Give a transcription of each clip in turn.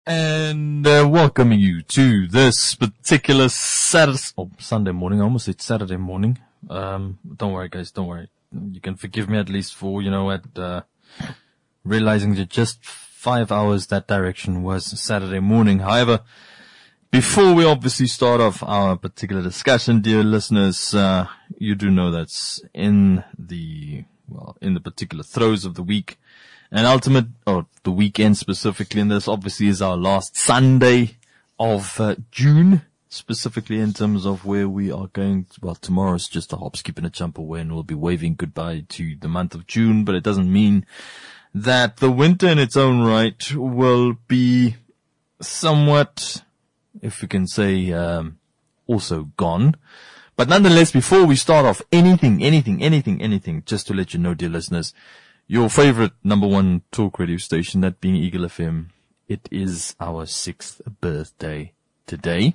And welcoming you to this particular Sunday morning. I almost said Saturday morning. Don't worry, guys. Don't worry. You can forgive me at least for, realizing that just 5 hours that direction was Saturday morning. However, before we obviously start off our particular discussion, dear listeners, you do know that's in the particular throes of the week. And the weekend specifically, and this obviously is our last Sunday of June, specifically in terms of where we are going. Well, tomorrow's just a hop, skip, and a jump away, and we'll be waving goodbye to the month of June, but it doesn't mean that the winter in its own right will be somewhat, if we can say, also gone. But nonetheless, before we start off anything, just to let you know, dear listeners, your favorite number one talk radio station, that being Eagle FM, it is our 6th birthday today.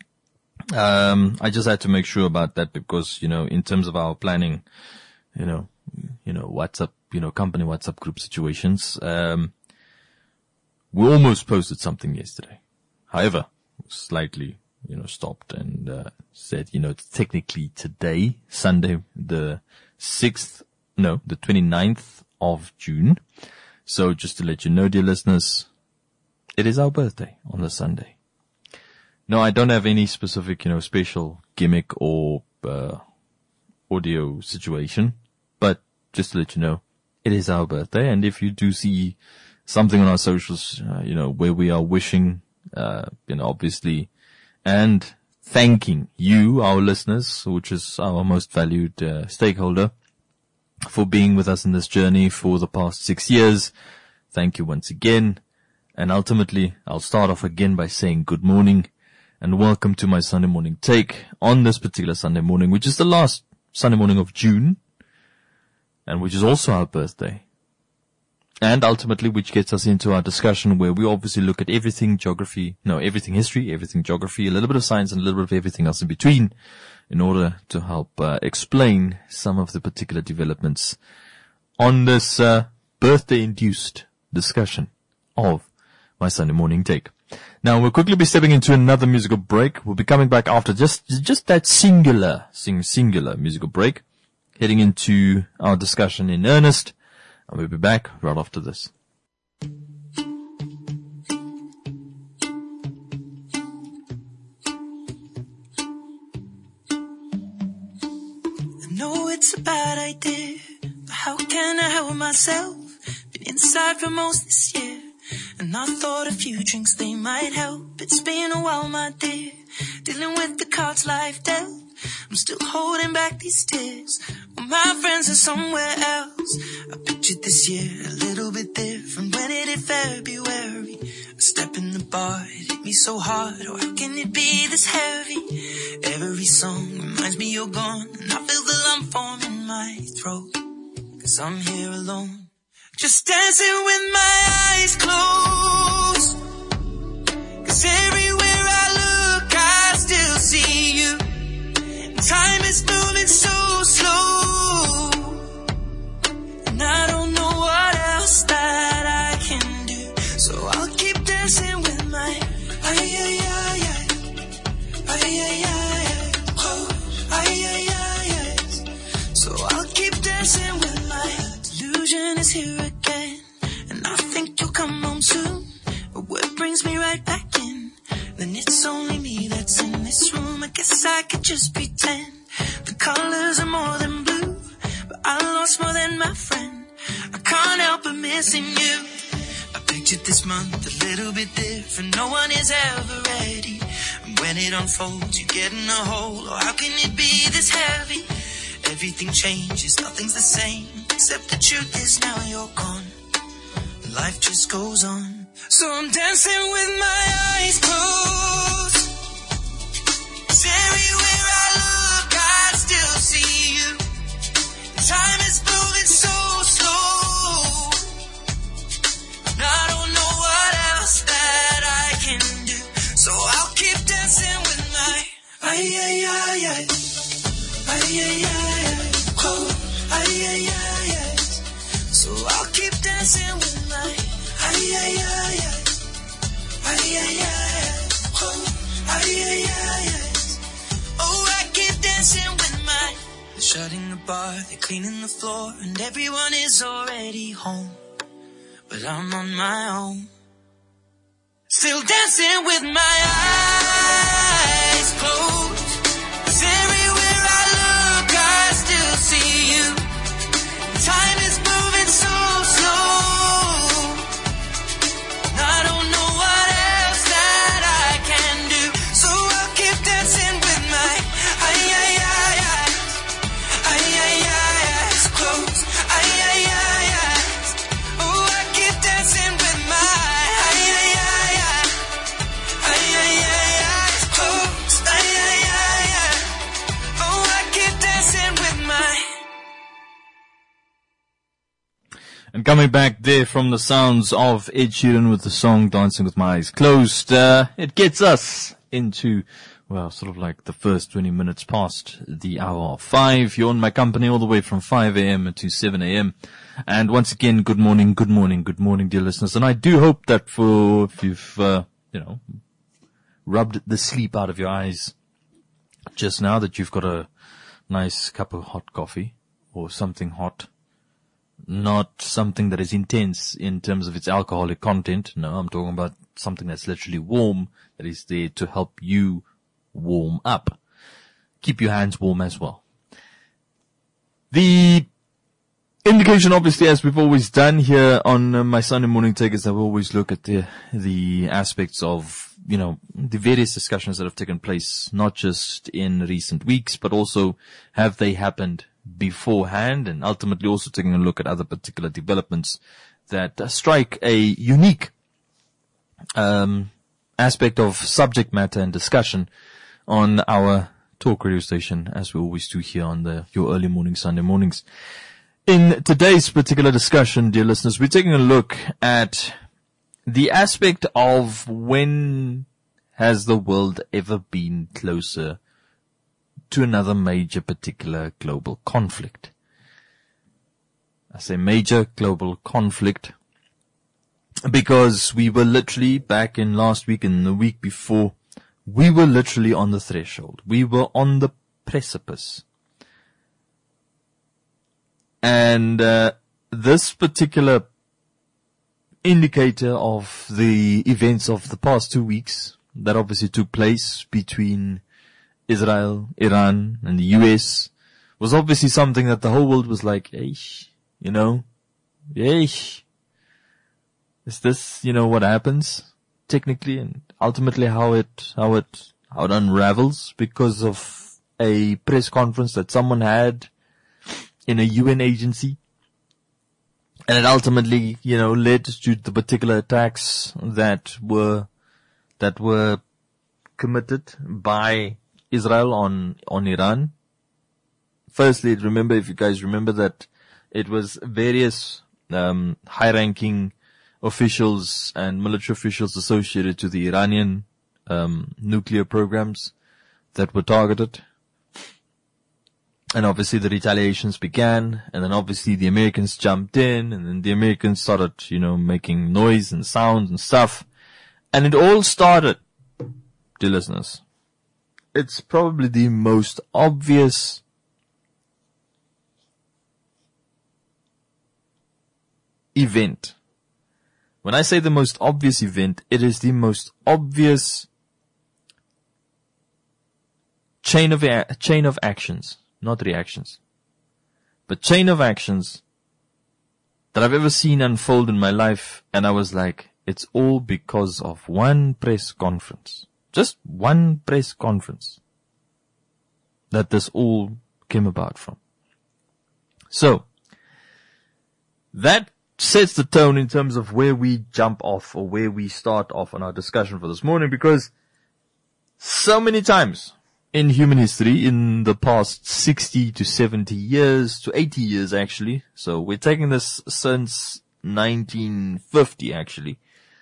I just had to make sure about that because, in terms of our planning, WhatsApp, company WhatsApp group situations, we almost posted something yesterday. However, slightly, stopped and, said, it's technically today, Sunday, the 29th of June. So just to let you know, dear listeners, it is our birthday on the Sunday. No, I don't have any specific, special gimmick or audio situation, but just to let you know, it is our birthday. And if you do see something on our socials, where we are wishing, obviously, and thanking you, our listeners, which is our most valued stakeholder, for being with us in this journey for the past 6 years. Thank you once again. And ultimately, I'll start off again by saying good morning and welcome to my Sunday morning take on this particular Sunday morning, which is the last Sunday morning of June and which is also our birthday. And ultimately, which gets us into our discussion where we obviously look at everything history, everything geography, a little bit of science and a little bit of everything else in between, in order to help explain some of the particular developments on this birthday-induced discussion of my Sunday morning take. Now, we'll quickly be stepping into another musical break. We'll be coming back after just that singular musical break, heading into our discussion in earnest, and we'll be back right after this. It's a bad idea, but how can I help myself? Been inside for most this year, and I thought a few drinks, they might help. It's been a while, my dear, dealing with the cards life dealt. I'm still holding back these tears, well, my friends are somewhere else. I pictured this year a little bit different when it hit February. A step in the bar, it hit me so hard, oh how can it be this heavy? Every song reminds me you're gone, and I feel the lump form in my throat, 'cause I'm here alone, just dancing with my eyes closed. 'Cause everywhere I look, I still see you. Time is moving so slow, and I don't know what else that I can do. So I'll keep dancing with my So I'll keep dancing with my delusion is here again, and I think you'll come home soon. But what brings me right back in? Then it's only me that's in this room. I guess I could just pretend the colors are more than blue, but I lost more than my friend. I can't help but missing you. I pictured this month a little bit different. No one is ever ready, and when it unfolds, you get in a hole. Oh, how can it be this heavy? Everything changes, nothing's the same, except the truth is now you're gone. Life just goes on. So I'm dancing with my eyes closed. 'Cause everywhere I look, I still see you. Time is moving so slow, and I don't know what else that I can do. So I'll keep dancing with my So I'll keep dancing with my Ay, ay, ay, oh, ay, ay, ay, ay. Oh, I keep dancing with my... They're shutting the bar, they're cleaning the floor, and everyone is already home. But I'm on my own. Still dancing with my eyes closed. 'Cause everywhere I look, I still see you. Time is moving so slow. And I don't know what else that I can do. So I'll keep dancing with my ay, ay, ay, ay. Ay, ay, ay, eyes closed. Ay, ay, ay, eyes. Oh, I keep dancing with my ay, ay, ay, ay. Ay, ay, ay, eyes closed. Ay, ay, ay, ay. Oh, I keep dancing with my... And coming back there from the sounds of Ed Sheeran with the song Dancing With My Eyes Closed, it gets us into, well, sort of like the first 20 minutes past the hour of 5. You're on my company all the way from 5 a.m. to 7 a.m. And once again, good morning, dear listeners. And I do hope that if you've, rubbed the sleep out of your eyes just now, that you've got a nice cup of hot coffee or something hot. Not something that is intense in terms of its alcoholic content. No, I'm talking about something that's literally warm, that is there to help you warm up. Keep your hands warm as well. The indication, obviously, as we've always done here on my Sunday morning take, is that we always look at the aspects of, the various discussions that have taken place, not just in recent weeks, but also have they happened beforehand, and ultimately also taking a look at other particular developments that strike a unique aspect of subject matter and discussion on our talk radio station, as we always do here on your early morning Sunday mornings. In today's particular discussion, dear listeners, we're taking a look at the aspect of when has the world ever been closer to another major particular global conflict. I say major global conflict because we were literally back in last week and the week before, we were literally on the threshold. We were on the precipice. And this particular indicator of the events of the past 2 weeks that obviously took place between Israel, Iran, and the US was obviously something that the whole world was like, is this, what happens technically, and ultimately how it unravels because of a press conference that someone had in a UN agency. And it ultimately, led to the particular attacks that were committed by Israel on Iran. Firstly, if you guys remember that it was various high-ranking officials and military officials associated to the Iranian nuclear programs that were targeted. And obviously the retaliations began, and then obviously the Americans jumped in, and then the Americans started, making noise and sounds and stuff. And it all started, dear listeners, it's probably the most obvious event. When I say the most obvious event, it is the most obvious chain of actions, not reactions, but chain of actions that I've ever seen unfold in my life. And I was like, it's all because of one press conference. Just one press conference that this all came about from. So, that sets the tone in terms of where we jump off or where we start off on our discussion for this morning, because so many times in human history, in the past 60 to 70 years, to 80 years actually, so we're taking this since 1950 actually,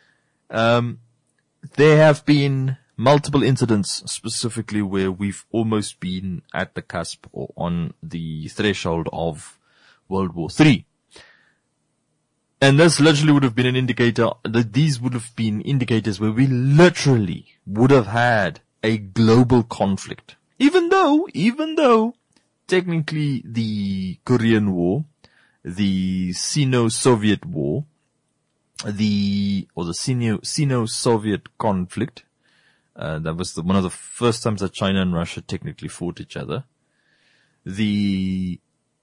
there have been multiple incidents specifically where we've almost been at the cusp or on the threshold of World War III. And this literally would have been an indicator, that these would have been indicators where we literally would have had a global conflict. Even though technically the Korean War, the Sino-Soviet War, the Sino-Soviet conflict, that was one of the first times that China and Russia technically fought each other. There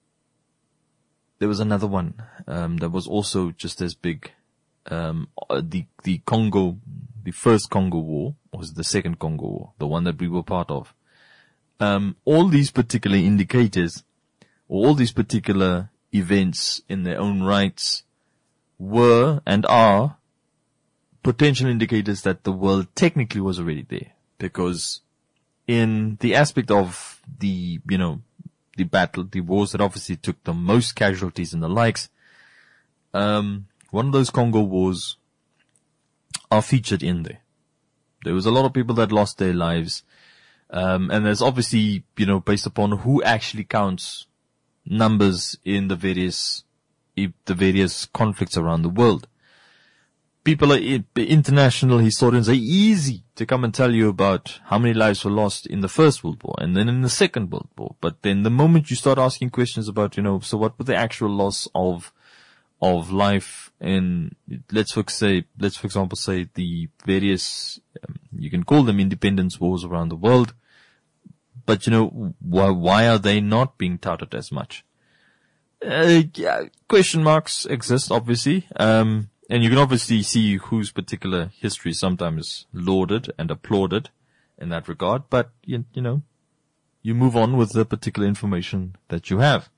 was another one, that was also just as big. The Congo, the first Congo War, or was it the second Congo War, the one that we were part of. All these particular indicators, or all these particular events in their own rights were and are potential indicators that the world technically was already there. Because in the aspect of the battle, the wars that obviously took the most casualties and the likes, one of those Congo wars are featured in there. There was a lot of people that lost their lives. And there's obviously, based upon who actually counts numbers in the various conflicts around the world. International historians are easy to come and tell you about how many lives were lost in the First World War and then in the Second World War. But then the moment you start asking questions about, so what was the actual loss of life in, let's for example say the various, you can call them independence wars around the world, but why are they not being touted as much? Question marks exist, obviously, and you can obviously see whose particular history sometimes lauded and applauded in that regard, but you move on with the particular information that you have.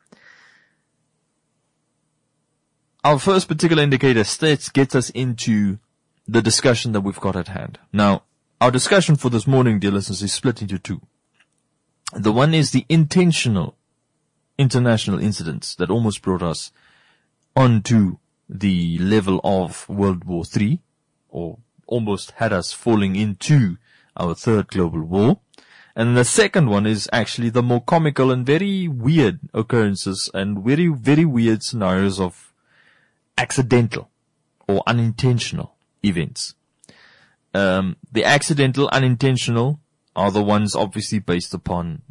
Our first particular indicator gets us into the discussion that we've got at hand. Now, our discussion for this morning, dear listeners, is split into two. The one is the intentional international incidents that almost brought us onto the level of World War III, or almost had us falling into our third global war. And the second one is actually the more comical and very weird occurrences and very, very weird scenarios of accidental or unintentional events. The accidental, unintentional are the ones obviously based upon,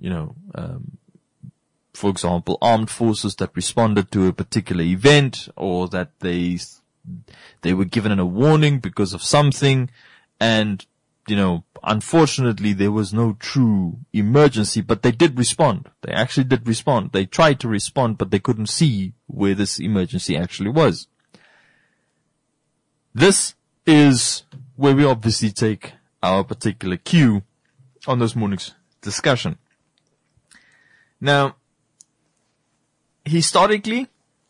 for example, armed forces that responded to a particular event, or that they were given a warning because of something, and, unfortunately there was no true emergency, but they did respond. They actually did respond. They tried to respond, but they couldn't see where this emergency actually was. This is where we obviously take our particular cue on this morning's discussion. Now, historically,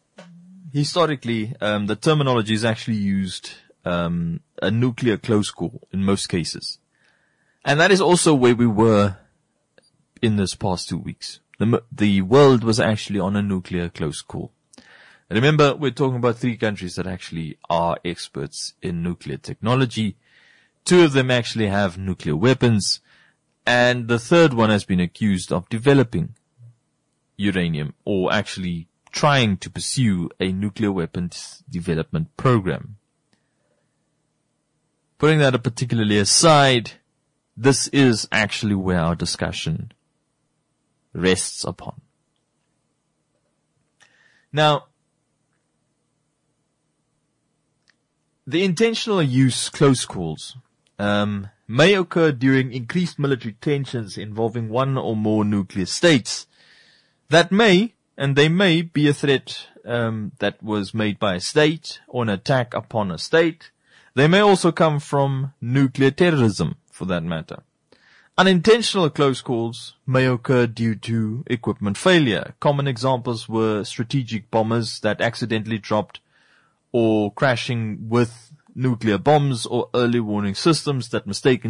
the terminology is actually used, a nuclear close call in most cases. And that is also where we were in this past 2 weeks. The world was actually on a nuclear close call. And remember, we're talking about 3 countries that actually are experts in nuclear technology. 2 of them actually have nuclear weapons, and the third one has been accused of developing uranium, or actually trying to pursue a nuclear weapons development program. Putting that particularly aside, this is actually where our discussion rests upon. Now, the intentional use close calls may occur during increased military tensions involving one or more nuclear states. They may be a threat that was made by a state, or an attack upon a state. They may also come from nuclear terrorism, for that matter. Unintentional close calls may occur due to equipment failure. Common examples were strategic bombers that accidentally dropped or crashing with nuclear bombs, or early warning systems that mistake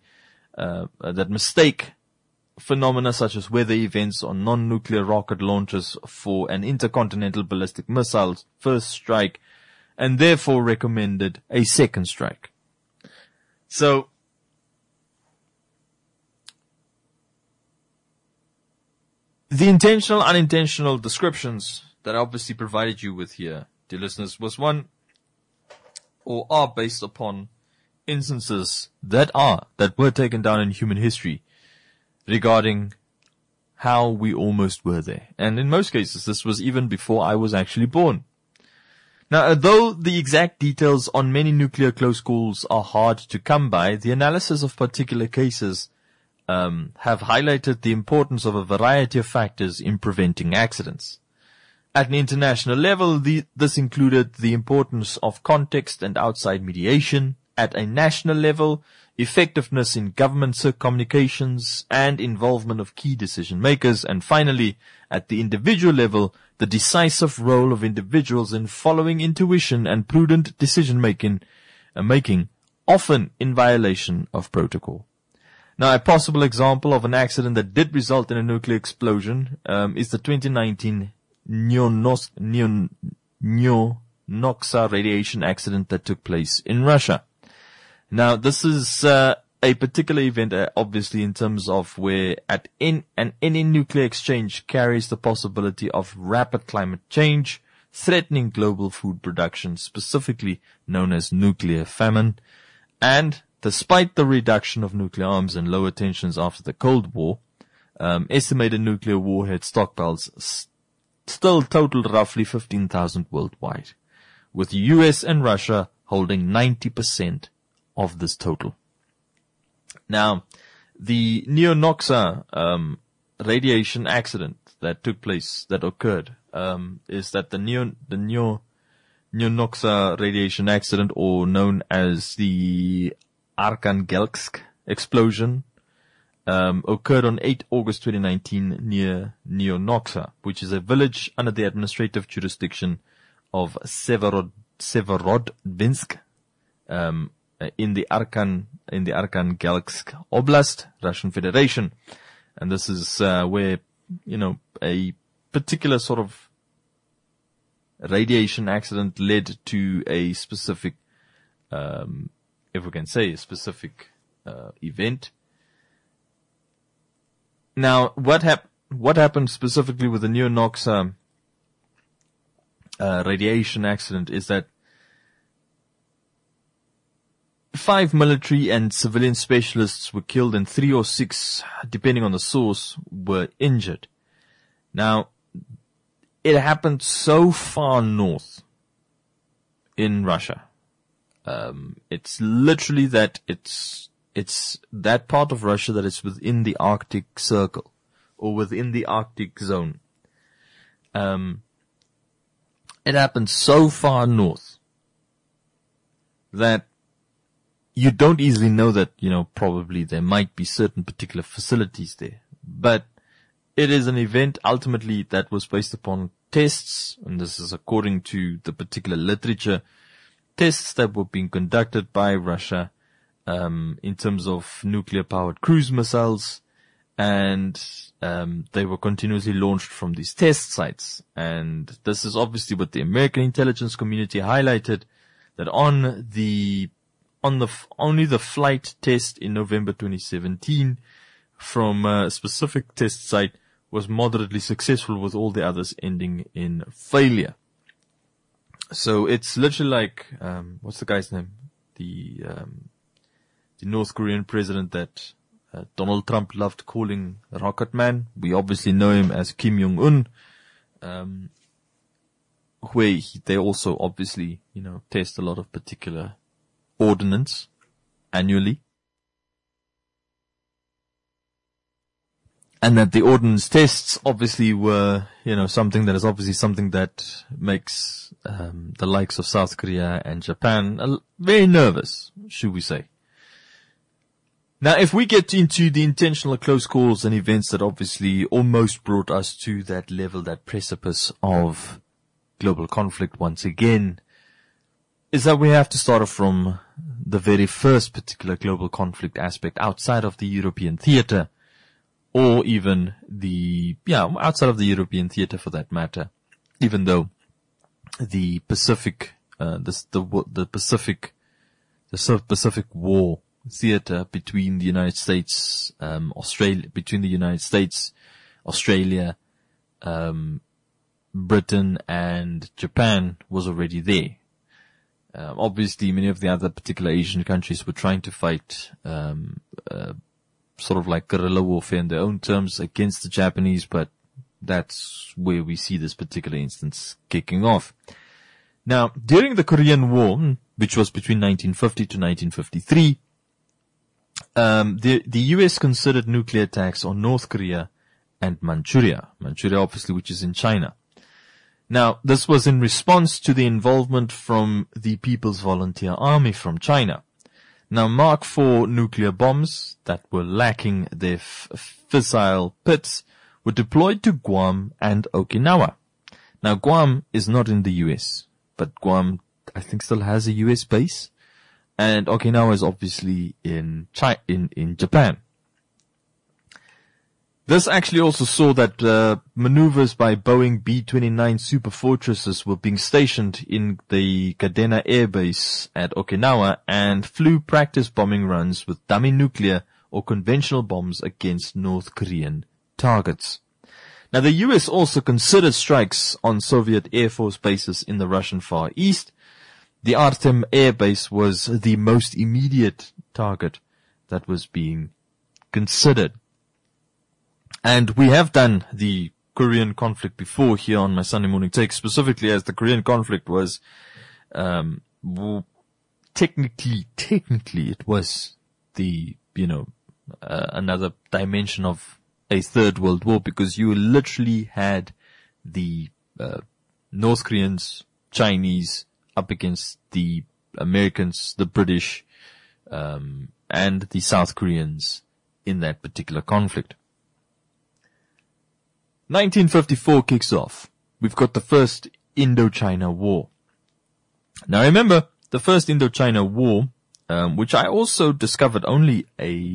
phenomena such as weather events on non-nuclear rocket launches for an intercontinental ballistic missile's first strike, and therefore recommended a second strike. So, the intentional, unintentional descriptions that I obviously provided you with here, dear listeners, was one or are based upon instances that were taken down in human history regarding how we almost were there. And in most cases, this was even before I was actually born. Now, although the exact details on many nuclear close calls are hard to come by, the analysis of particular cases have highlighted the importance of a variety of factors in preventing accidents. At an international level, this included the importance of context and outside mediation. At a national level, effectiveness in government communications and involvement of key decision makers. And finally, at the individual level, the decisive role of individuals in following intuition and prudent decision making, often in violation of protocol. Now, a possible example of an accident that did result in a nuclear explosion is the 2019 Neonoxa radiation accident that took place in Russia. Now, this is a particular event, obviously, in terms of where any nuclear exchange carries the possibility of rapid climate change, threatening global food production, specifically known as nuclear famine. And despite the reduction of nuclear arms and lower tensions after the Cold War, estimated nuclear warhead stockpiles still totaled roughly 15,000 worldwide, with the US and Russia holding 90% of this total. Now, the Neonoxa radiation accident that occurred, is that the Neonoxa radiation accident, or known as the Arkhangelsk explosion, occurred on 8 August 2019 near Neonoxa, which is a village under the administrative jurisdiction of Severodvinsk, in the Arkhangelsk Oblast, Russian Federation. And this is where, a particular sort of radiation accident led to a specific, if we can say, a specific event. Now, what happened specifically with the Neonoxa radiation accident is that 5 military and civilian specialists were killed and 3 or 6, depending on the source, were injured. Now, it happened so far north in Russia. It's literally that it's that part of Russia that is within the Arctic Circle, or within the Arctic zone. It happened so far north that you don't easily know that, probably there might be certain particular facilities there. But it is an event ultimately that was based upon tests, and this is according to the particular literature, tests that were being conducted by Russia in terms of nuclear-powered cruise missiles, and they were continuously launched from these test sites. And this is obviously what the American intelligence community highlighted, that only the flight test in November 2017 from a specific test site was moderately successful, with all the others ending in failure. So it's literally like, what's the guy's name? The North Korean president that Donald Trump loved calling Rocket Man. We obviously know him as Kim Jong-un, where they also obviously, test a lot of particular ordnance annually. And that the ordnance tests obviously were, something that makes the likes of South Korea and Japan very nervous, should we say. Now, if we get into the intentional close calls and events that obviously almost brought us to that level, that precipice of global conflict once again, is that we have to start off from the very first particular global conflict aspect outside of the European theater, or even outside of the European theater for that matter, even though the Pacific War theater between the United States, Australia, Britain and Japan was already there. Obviously, many of the other particular Asian countries were trying to fight sort of like guerrilla warfare in their own terms against the Japanese, but that's where we see this particular instance kicking off. Now, during the Korean War, which was between 1950 to 1953, the US considered nuclear attacks on North Korea and Manchuria. Manchuria, obviously, which is in China. Now, this was in response to the involvement from the People's Volunteer Army from China. Now, Mark IV nuclear bombs that were lacking their fissile pits were deployed to Guam and Okinawa. Now, Guam is not in the US, but Guam, I think, still has a US base, and Okinawa is obviously in Japan. This actually also saw that maneuvers by Boeing B-29 Super Fortresses were being stationed in the Kadena Air Base at Okinawa and flew practice bombing runs with dummy nuclear or conventional bombs against North Korean targets. Now, the US also considered strikes on Soviet Air Force bases in the Russian Far East. The Artem Air Base was the most immediate target that was being considered. And we have done the Korean conflict before here on my Sunday morning take, specifically as the Korean conflict was, technically it was the, another dimension of a third world war, because you literally had the, North Koreans, Chinese up against the Americans, the British, and the South Koreans in that particular conflict. 1954 kicks off. We've got the first Indochina War. Now remember, the first Indochina War, which I also discovered only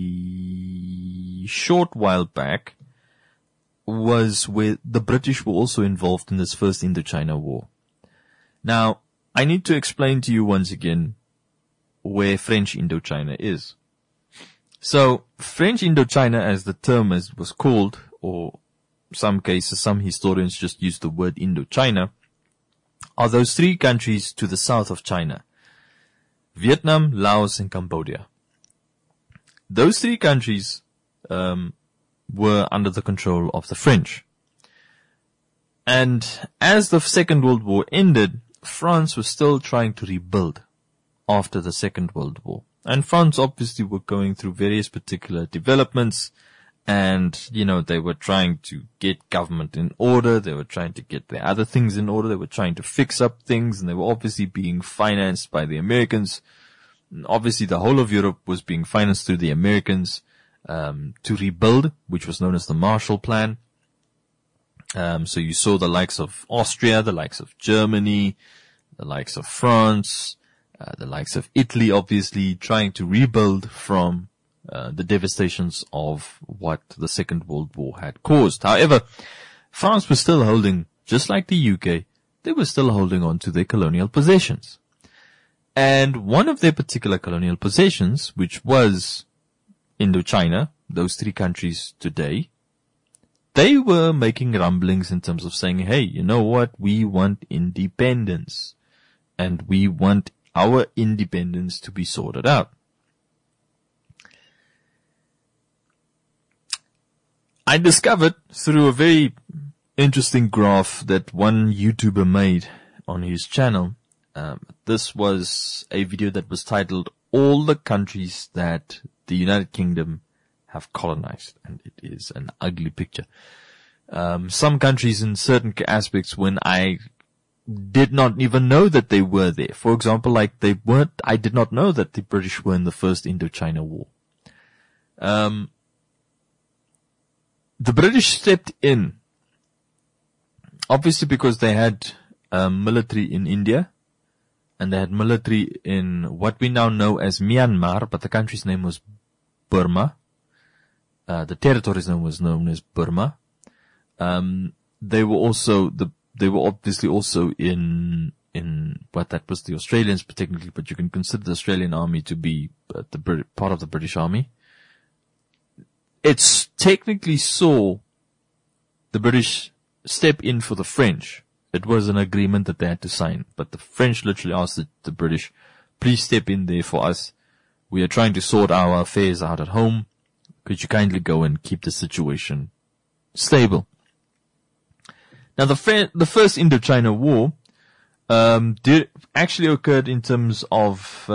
a short while back, was where the British were also involved in this first Indochina War. Now, I need to explain to you once again where French Indochina is. So, French Indochina, as the term was called, or some cases, some historians just use the word Indochina, are those three countries to the south of China: Vietnam, Laos, and Cambodia. Those three countries were under the control of the French. And as the Second World War ended, France was still trying to rebuild after the Second World War. And France obviously were going through various particular developments, and, they were trying to get government in order, they were trying to get their other things in order, they were trying to fix up things, and they were obviously being financed by the Americans. And obviously the whole of Europe was being financed through the Americans, to rebuild, which was known as the Marshall Plan. So you saw the likes of Austria, the likes of Germany, the likes of France, the likes of Italy, obviously trying to rebuild from the devastations of what the Second World War had caused. However, France was still holding, just like the UK, they were still holding on to their colonial possessions. And one of their particular colonial possessions, which was Indochina, those three countries today, they were making rumblings in terms of saying, hey, you know what? We want independence. And we want our independence to be sorted out. I discovered through a very interesting graph that one YouTuber made on his channel. This was a video that was titled All the Countries That the United Kingdom Have Colonized. And it is an ugly picture. Some countries in certain aspects when I did not even know that they were there. For example, like I did not know that the British were in the first Indochina War. The British stepped in, obviously because they had military in India, and they had military in what we now know as Myanmar, but the country's name was Burma. The territory's name was known as Burma. They were obviously also in what that was the Australians technically, but you can consider the Australian army to be part of the British Army. It's technically saw the British step in for the French. It was an agreement that they had to sign. But the French literally asked the British, please step in there for us. We are trying to sort our affairs out at home. Could you kindly go and keep the situation stable? Now, the first Indochina War actually occurred in terms of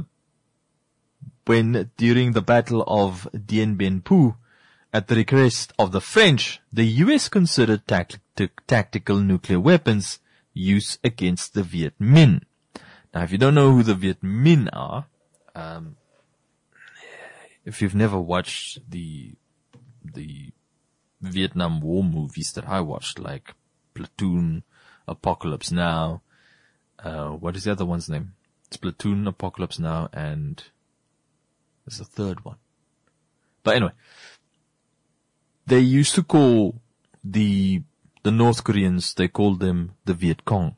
when during the Battle of Dien Bien Phu, at the request of the French, the US considered tactical nuclear weapons use against the Viet Minh. Now, if you don't know who the Viet Minh are, if you've never watched the Vietnam War movies that I watched, like Platoon, Apocalypse Now, what is the other one's name? It's Platoon, Apocalypse Now, and there's a third one. But anyway, they used to call the North Koreans, they called them the Viet Cong.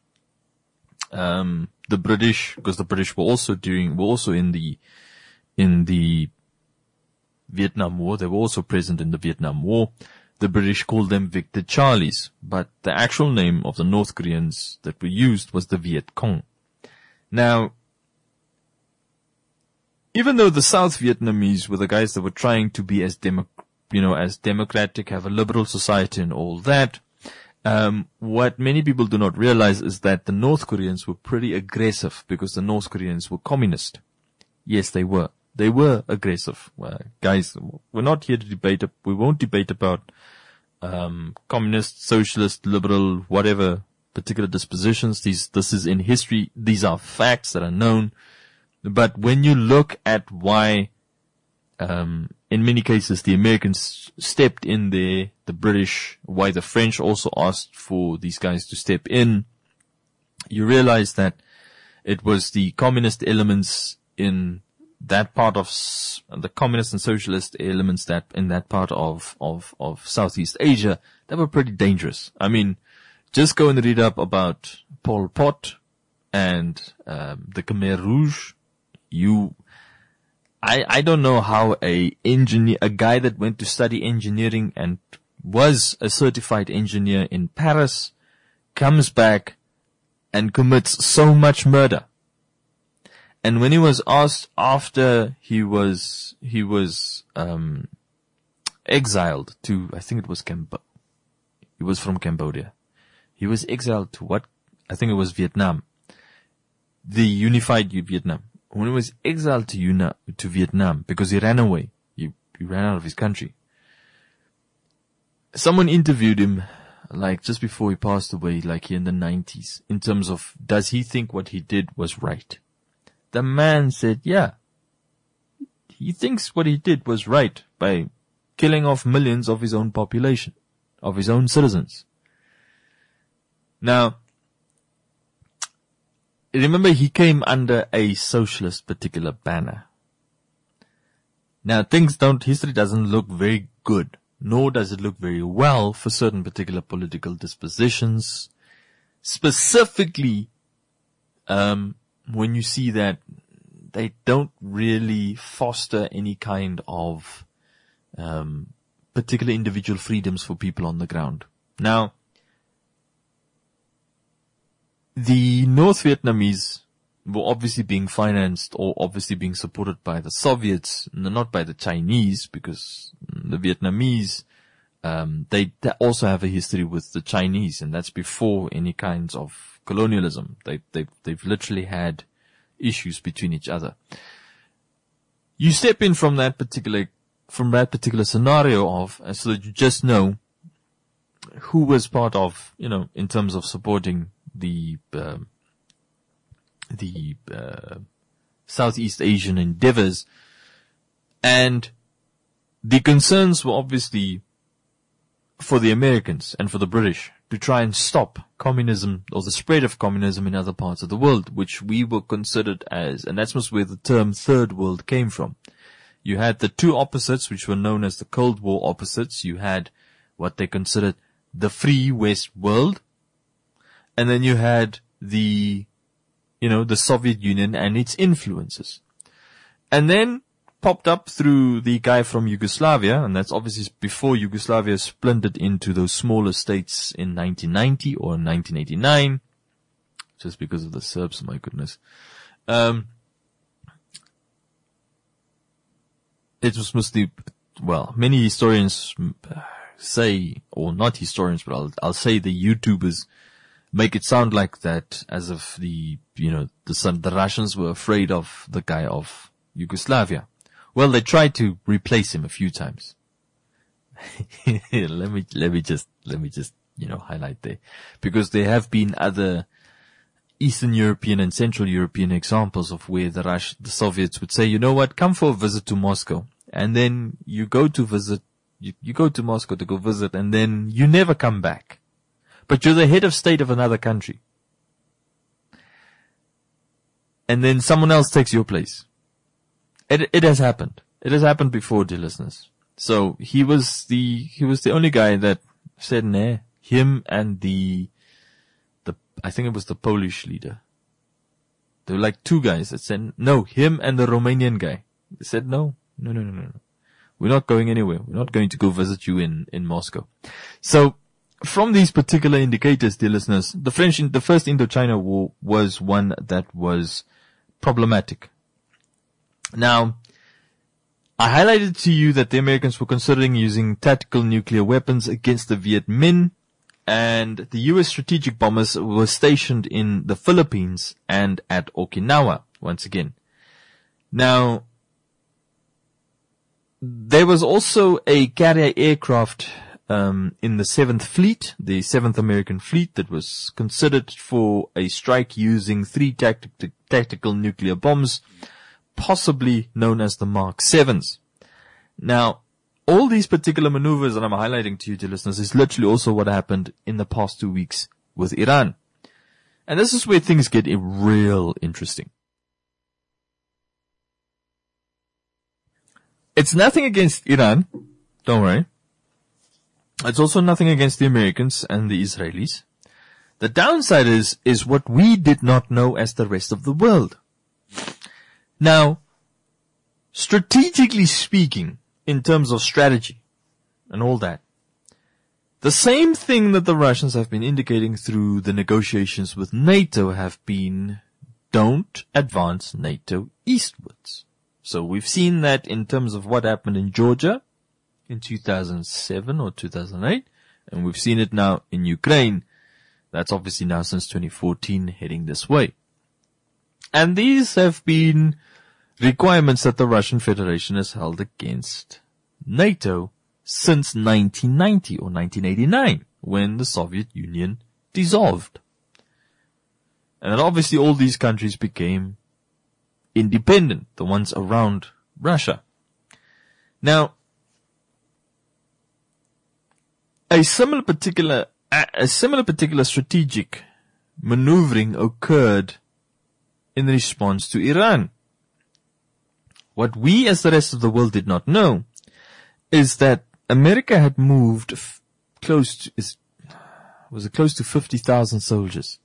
The British, because the British were also in the Vietnam War, they were also present in the Vietnam War. The British called them Victor Charlies, but the actual name of the North Koreans that were used was the Viet Cong. Now, even though the South Vietnamese were the guys that were trying to be as democratic, have a liberal society and all that, what many people do not realize is that the North Koreans were pretty aggressive because the North Koreans were communist. Yes, they were. They were aggressive. Guys, we're not here to debate. We won't debate about communist, socialist, liberal, whatever particular dispositions. This is in history. These are facts that are known. But when you look at why, in many cases, the Americans stepped in there, the British, why the French also asked for these guys to step in, you realize that it was the communist elements in that part of the communist and socialist elements that in that part of Southeast Asia that were pretty dangerous. I mean, just go and read up about Pol Pot and the Khmer Rouge. I don't know how a guy that went to study engineering and was a certified engineer in Paris comes back and commits so much murder. And when he was asked after he was exiled to, I think it was he was from Cambodia. He was exiled to what? I think it was Vietnam. The unified Vietnam. When he was exiled to Vietnam because he ran away, he ran out of his country. Someone interviewed him like just before he passed away, like in the 90s, in terms of does he think what he did was right? The man said, yeah, he thinks what he did was right by killing off millions of his own population, of his own citizens. Now, remember he came under a socialist particular banner. Now history doesn't look very good, nor does it look very well for certain particular political dispositions. Specifically, when you see that they don't really foster any kind of particular individual freedoms for people on the ground. Now, the North Vietnamese were obviously being financed or obviously being supported by the Soviets, not by the Chinese, because the Vietnamese, they also have a history with the Chinese, and that's before any kinds of colonialism. They've literally had issues between each other. You step in from that particular scenario so that you just know who was part of, in terms of supporting the Southeast Asian endeavors. And the concerns were obviously for the Americans and for the British to try and stop communism or the spread of communism in other parts of the world, which we were considered as, and that's where the term Third World came from. You had the two opposites, which were known as the Cold War opposites. You had what they considered the free West world, and then you had the Soviet Union and its influences. And then popped up through the guy from Yugoslavia, and that's obviously before Yugoslavia splintered into those smaller states in 1990 or 1989, just because of the Serbs, my goodness. It was mostly, well, many historians say, or not historians, but I'll say the YouTubers make it sound like that as if the Russians were afraid of the guy of Yugoslavia. Well, they tried to replace him a few times. let me just, highlight there, because there have been other Eastern European and Central European examples of where the Soviets would say, you know what, come for a visit to Moscow. And then you go to visit, you go to Moscow to go visit, and then you never come back. But you're the head of state of another country. And then someone else takes your place. It has happened. It has happened before, dear listeners. So he was the only guy that said, nah, him and I think it was the Polish leader. There were like two guys that said, no, him and the Romanian guy. They said, no. We're not going anywhere. We're not going to go visit you in Moscow. So, from these particular indicators, dear listeners, the first Indochina War was one that was problematic. Now, I highlighted to you that the Americans were considering using tactical nuclear weapons against the Viet Minh, and the U.S. strategic bombers were stationed in the Philippines and at Okinawa once again. Now, there was also a carrier aircraft in the 7th Fleet, the 7th American Fleet, that was considered for a strike using 3 tactical nuclear bombs, possibly known as the Mark 7s. Now, all these particular maneuvers that I'm highlighting to you, dear listeners, is literally also what happened in the past 2 weeks with Iran. And this is where things get real interesting. It's nothing against Iran, don't worry. It's also nothing against the Americans and the Israelis. The downside is what we did not know as the rest of the world. Now, strategically speaking, in terms of strategy and all that, the same thing that the Russians have been indicating through the negotiations with NATO have been, don't advance NATO eastwards. So we've seen that in terms of what happened in Georgia in 2007 or 2008, and we've seen it now in Ukraine. That's obviously now since 2014 heading this way. And these have been requirements that the Russian Federation has held against NATO since 1990 or 1989, when the Soviet Union dissolved. And then obviously all these countries became independent, the ones around Russia. Now, a similar particular strategic maneuvering occurred in response to Iran. What we as the rest of the world did not know is that America had moved close to 50,000 soldiers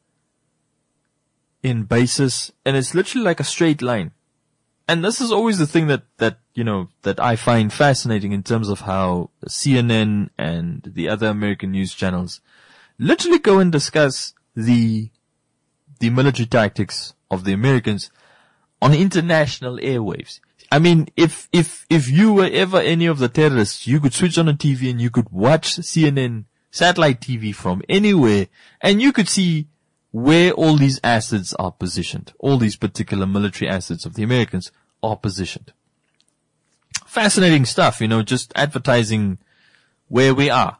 in bases, and it's literally like a straight line. And this is always the thing that I find fascinating in terms of how CNN and the other American news channels literally go and discuss the military tactics of the Americans on international airwaves. I mean, if you were ever any of the terrorists, you could switch on a TV and you could watch CNN satellite TV from anywhere, and you could see where all these assets are positioned. All these particular military assets of the Americans are positioned. Fascinating stuff, just advertising where we are.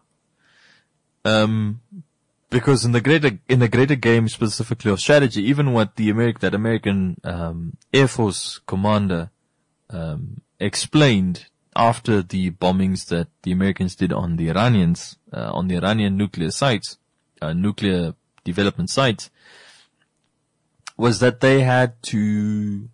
Because in the greater game specifically of strategy, even what that American Air Force commander explained after the bombings that the Americans did on the Iranians, on the Iranian nuclear sites, nuclear development sites, was that they had to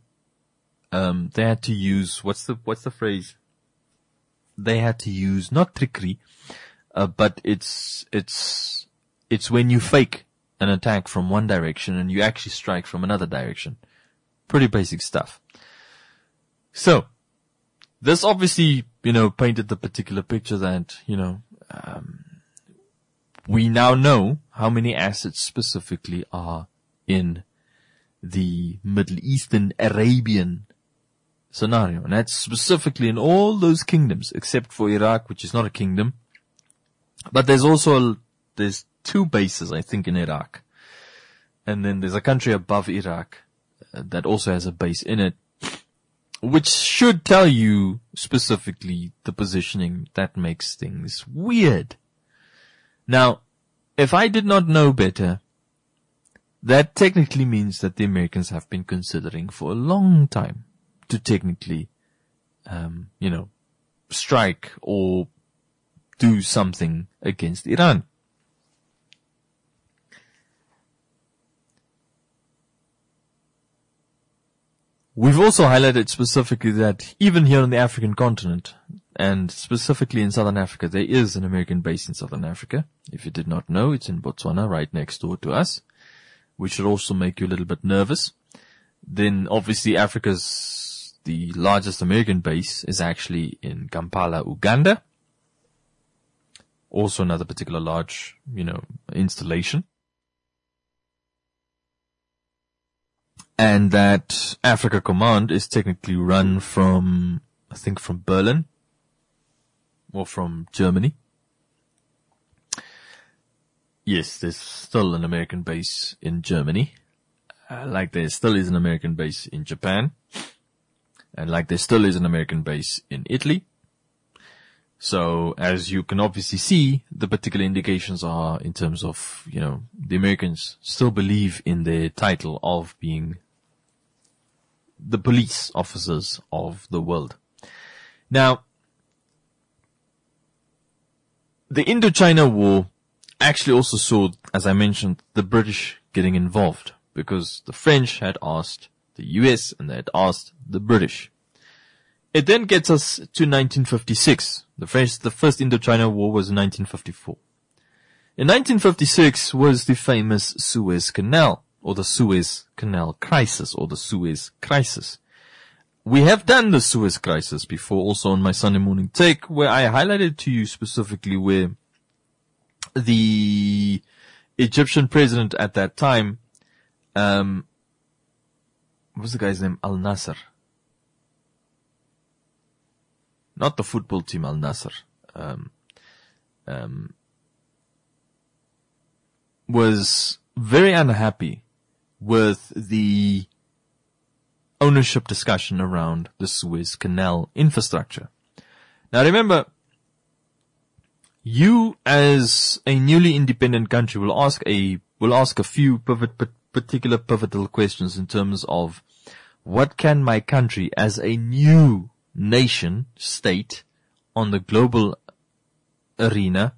use, what's the phrase? They had to use, not trickery, but it's when you fake an attack from one direction and you actually strike from another direction. Pretty basic stuff. So, this obviously, painted the particular picture that, we now know how many assets specifically are in the Middle Eastern Arabian scenario. And that's specifically in all those kingdoms, except for Iraq, which is not a kingdom. But there's 2 bases, I think, in Iraq. And then there's a country above Iraq that also has a base in it, which should tell you specifically the positioning that makes things weird. Now, if I did not know better, that technically means that the Americans have been considering for a long time to technically, strike or do something against Iran. We've also highlighted specifically that even here on the African continent, and specifically in Southern Africa, there is an American base in Southern Africa. If you did not know, it's in Botswana, right next door to us, which should also make you a little bit nervous. Then obviously the largest American base is actually in Kampala, Uganda. Also another particular large, installation. And that Africa Command is technically run from Berlin or from Germany. Yes, there's still an American base in Germany. Like there still is an American base in Japan. And like there still is an American base in Italy. So as you can obviously see, the particular indications are in terms of, the Americans still believe in their title of being the police officers of the world. Now, the Indochina War actually also saw, as I mentioned, the British getting involved because the French had asked the US and they had asked the British. It then gets us to 1956. The first Indochina War was in 1954. In 1956 was the famous Suez Canal, or the Suez Canal Crisis, or the Suez Crisis. We have done the Suez Crisis before, also on my Sunday morning take, where I highlighted to you specifically where the Egyptian president at that time, what was the guy's name? Al Nasser. Not the football team Al Nasser. Was very unhappy with the ownership discussion around the Suez Canal infrastructure. Now remember, you as a newly independent country will ask a few particular pivotal questions in terms of what can my country as a new nation, state, on the global arena,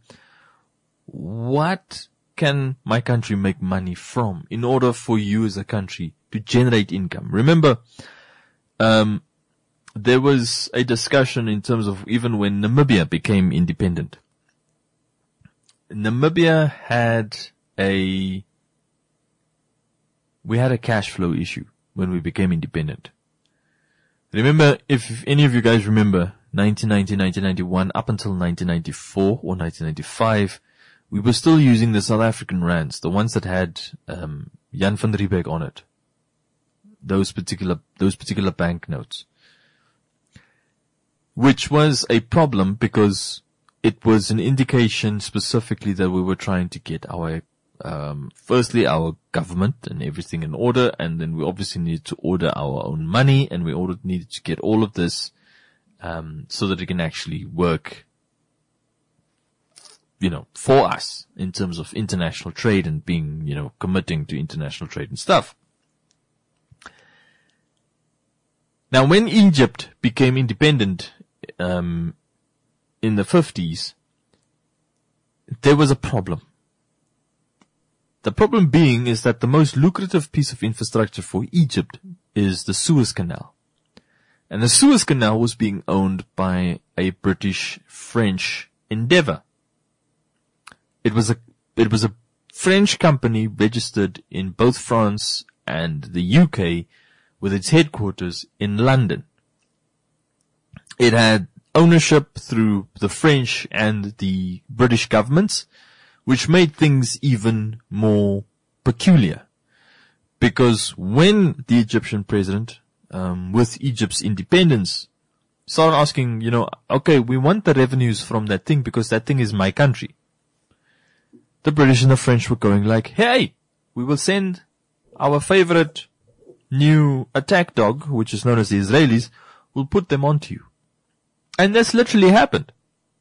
what can my country make money from in order for you as a country to generate income? Remember, there was a discussion in terms of even when Namibia became independent. Namibia had a cash flow issue when we became independent. Remember, if any of you guys remember, 1990, 1991, up until 1994 or 1995, we were still using the South African rands, the ones that had Jan van Riebeeck on it. Those particular banknotes. Which was a problem because it was an indication specifically that we were trying to get our firstly our government and everything in order, and then we obviously needed to order our own money, and we needed to get all of this so that it can actually work, for us in terms of international trade and being, committing to international trade and stuff. Now, when Egypt became independent in the 50s, there was a problem. The problem being is that the most lucrative piece of infrastructure for Egypt is the Suez Canal. And the Suez Canal was being owned by a British-French endeavor. It was a French company registered in both France and the UK with its headquarters in London. It had ownership through the French and the British governments, which made things even more peculiar. Because when the Egyptian president, with Egypt's independence, started asking, okay, we want the revenues from that thing because that thing is my country. The British and the French were going like, hey, we will send our favorite new attack dog, which is known as the Israelis, we'll put them onto you. And that's literally happened.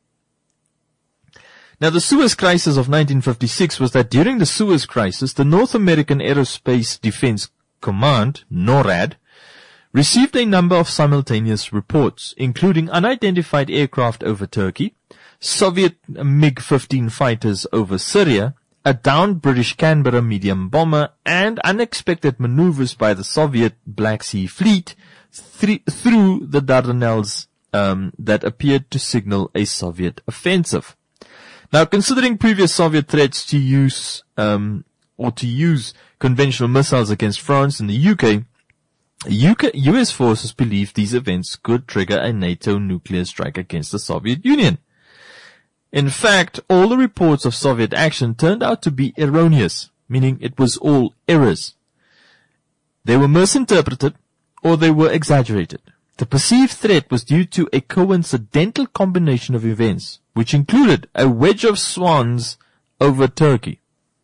Now, the Suez Crisis of 1956 was that during the Suez Crisis, the North American Aerospace Defense Command, NORAD, received a number of simultaneous reports, including unidentified aircraft over Turkey, Soviet MiG-15 fighters over Syria, a downed British Canberra medium bomber, and unexpected maneuvers by the Soviet Black Sea Fleet through the Dardanelles that appeared to signal a Soviet offensive. Now, considering previous Soviet threats to use conventional missiles against France and the US forces believed these events could trigger a NATO nuclear strike against the Soviet Union. In fact, all the reports of Soviet action turned out to be erroneous, meaning it was all errors. They were misinterpreted or they were exaggerated. The perceived threat was due to a coincidental combination of events, which included a wedge of swans over Turkey.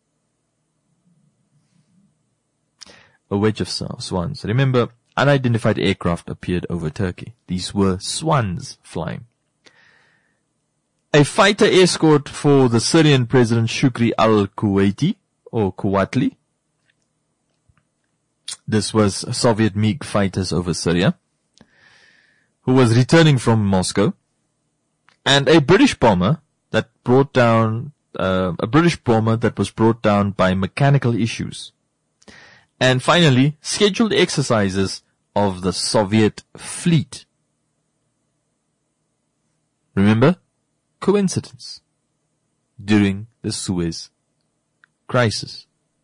A wedge of swans. Remember, unidentified aircraft appeared over Turkey. These were swans flying. A fighter escort for the Syrian President Shukri al-Kuwaiti, or Kuwatli. This was Soviet MiG fighters over Syria, who was returning from Moscow, and a British bomber that was brought down by mechanical issues. And finally, scheduled exercises of the Soviet fleet. Remember? Coincidence. During the Suez Crisis.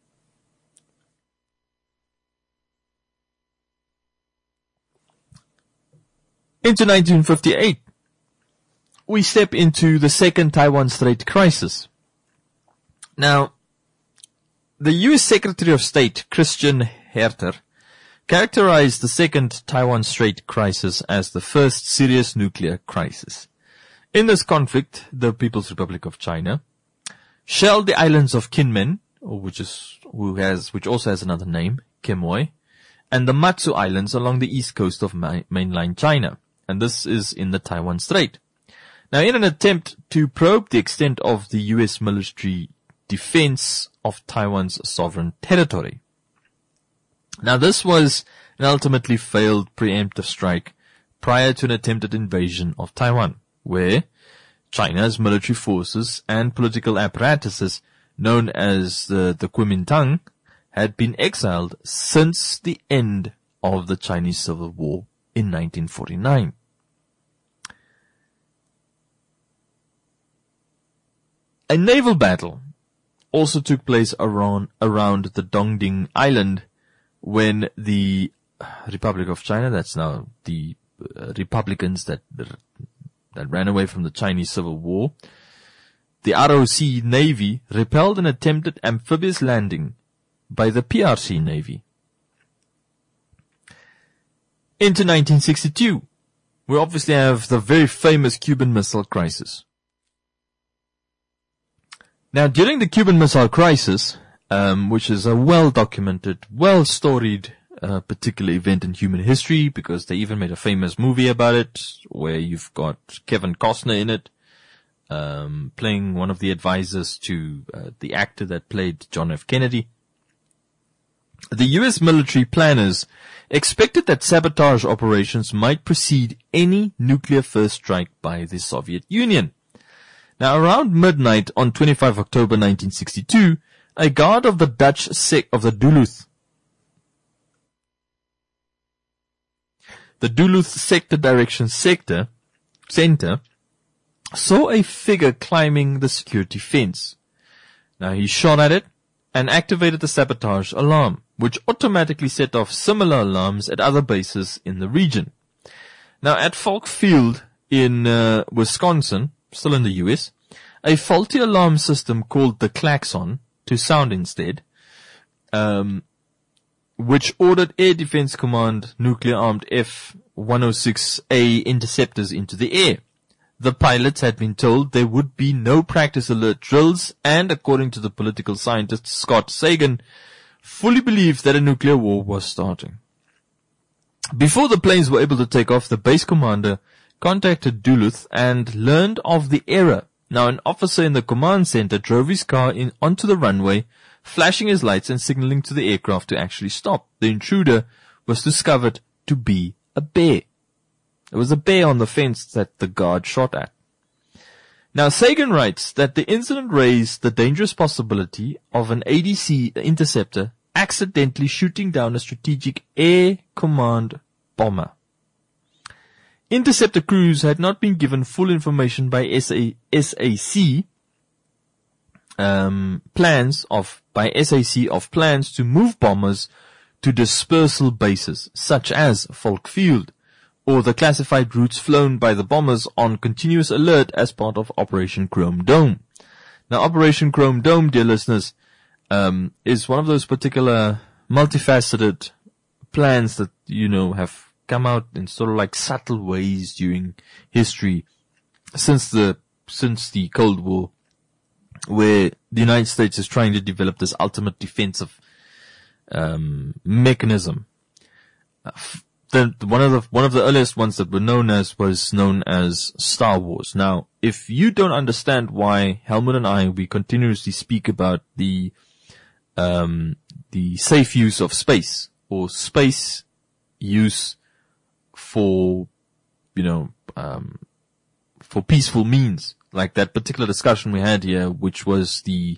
Into 1958, we step into the second Taiwan Strait crisis. Now, the U.S. Secretary of State, Christian Herter, characterized the second Taiwan Strait crisis as the first serious nuclear crisis. In this conflict, the People's Republic of China shelled the islands of Kinmen, which also has another name, Quemoy, and the Matsu Islands along the east coast of mainland China. And this is in the Taiwan Strait. Now, in an attempt to probe the extent of the U.S. military defense of Taiwan's sovereign territory. Now, this was an ultimately failed preemptive strike prior to an attempted invasion of Taiwan, where China's military forces and political apparatuses, known as the Kuomintang, had been exiled since the end of the Chinese Civil War in 1949. A naval battle also took place around the Dongting Island when the Republic of China, that's now the Republicans that ran away from the Chinese Civil War, the ROC Navy repelled an attempted amphibious landing by the PRC Navy. Into 1962, we obviously have the very famous Cuban Missile Crisis. Now, during the Cuban Missile Crisis, which is a well-documented, well-storied particular event in human history, because they even made a famous movie about it, where you've got Kevin Costner in it, playing one of the advisors to the actor that played John F. Kennedy. The U.S. military planners expected that sabotage operations might precede any nuclear first strike by the Soviet Union. Now, around midnight on 25 October 1962, a guard of the Dutch of the Duluth Sector Direction Center saw a figure climbing the security fence. Now, he shot at it and activated the sabotage alarm, which automatically set off similar alarms at other bases in the region. Now, at Falk Field in Wisconsin, still in the US, a faulty alarm system called the klaxon, to sound instead, which ordered Air Defense Command nuclear-armed F-106A interceptors into the air. The pilots had been told there would be no practice alert drills, and according to the political scientist Scott Sagan, fully believed that a nuclear war was starting. Before the planes were able to take off, the base commander contacted Duluth and learned of the error. Now, an officer in the command center drove his car onto the runway, flashing his lights and signaling to the aircraft to actually stop. The intruder was discovered to be a bear. There was a bear on the fence that the guard shot at. Now, Sagan writes that the incident raised the dangerous possibility of an ADC interceptor accidentally shooting down a strategic air command bomber. Interceptor crews had not been given full information by SAC plans of plans to move bombers to dispersal bases, such as Falk Field, or the classified routes flown by the bombers on continuous alert as part of Operation Chrome Dome. Now, Operation Chrome Dome, dear listeners, is one of those particular multifaceted plans that, have come out in sort of like subtle ways during history since the Cold War, where the United States is trying to develop this ultimate defensive mechanism. One of the earliest ones that was known as Star Wars. Now, if you don't understand why Helmut and we continuously speak about the safe use of space, or space use for peaceful means, like that particular discussion we had here, which was the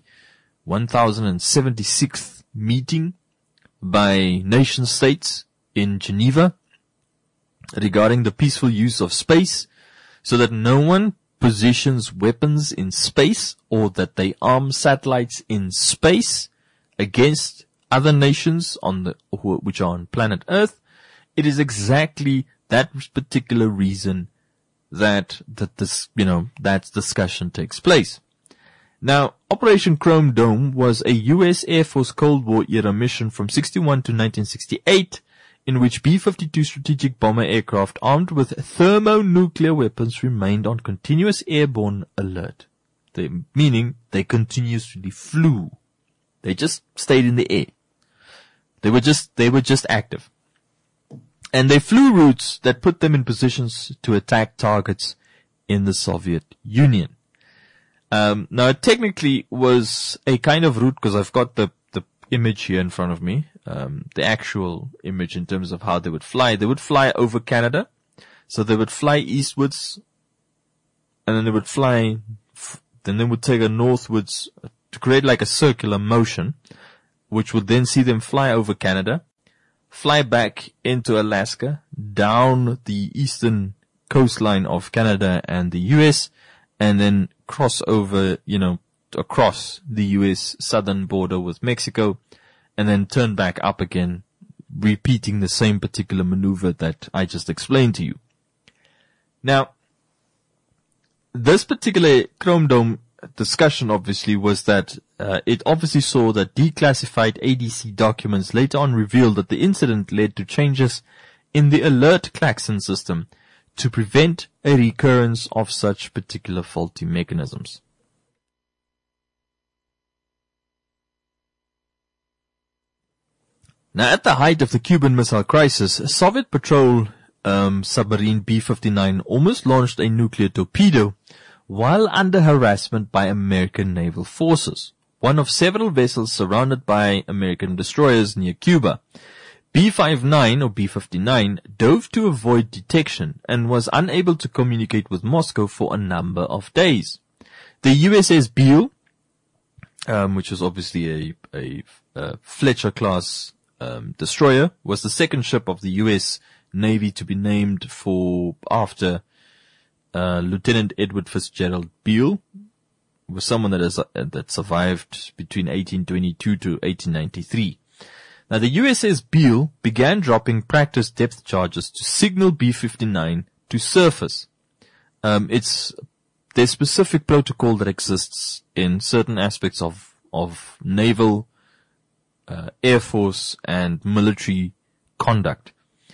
1076th meeting by nation states in Geneva regarding the peaceful use of space, so that no one positions weapons in space or that they arm satellites in space against other nations which are on planet Earth. It is exactly that particular reason that discussion takes place. Now, Operation Chrome Dome was a U.S. Air Force Cold War era mission from 1961 to 1968, in which B-52 strategic bomber aircraft armed with thermonuclear weapons remained on continuous airborne alert. Meaning they continuously flew. They just stayed in the air. They were just active. And they flew routes that put them in positions to attack targets in the Soviet Union. Now, it technically was a kind of route, because I've got the image here in front of me, the actual image in terms of how they would fly. They would fly over Canada. So they would fly eastwards, and then they would fly, then they would take a northwards to create like a circular motion, which would then see them fly over Canada, fly back into Alaska, down the eastern coastline of Canada and the US, and then cross over, across the US southern border with Mexico, and then turn back up again, repeating the same particular maneuver that I just explained to you. Now, this particular Chrome Dome discussion obviously was that it obviously saw that declassified ADC documents later on revealed that the incident led to changes in the alert klaxon system to prevent a recurrence of such particular faulty mechanisms. Now, at the height of the Cuban Missile Crisis, Soviet patrol submarine B-59 almost launched a nuclear torpedo while under harassment by American naval forces, one of several vessels surrounded by American destroyers near Cuba. B-59 or B-59 dove to avoid detection and was unable to communicate with Moscow for a number of days. The USS Beale, which was obviously a Fletcher-class destroyer, was the second ship of the U.S. Navy to be named after Lieutenant Edward Fitzgerald Beale, was someone that survived between 1822 to 1893. Now, the USS Beale began dropping practice depth charges to signal B-59 to surface. There's specific protocol that exists in certain aspects of naval, air force and military conduct.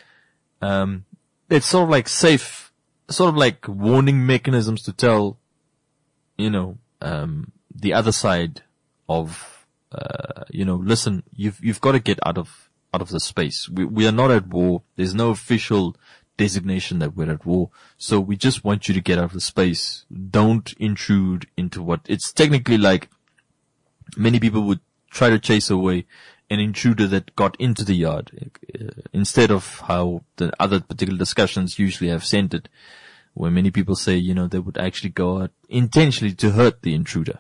It's sort of like sort of like warning mechanisms to tell, the other side of, listen, you've got to get out of the space. We are not at war. There's no official designation that we're at war. So we just want you to get out of the space. Don't intrude into what it's technically like. Many people would try to chase away an intruder that got into the yard, instead of how the other particular discussions usually have centered, where many people say, they would actually go out intentionally to hurt the intruder.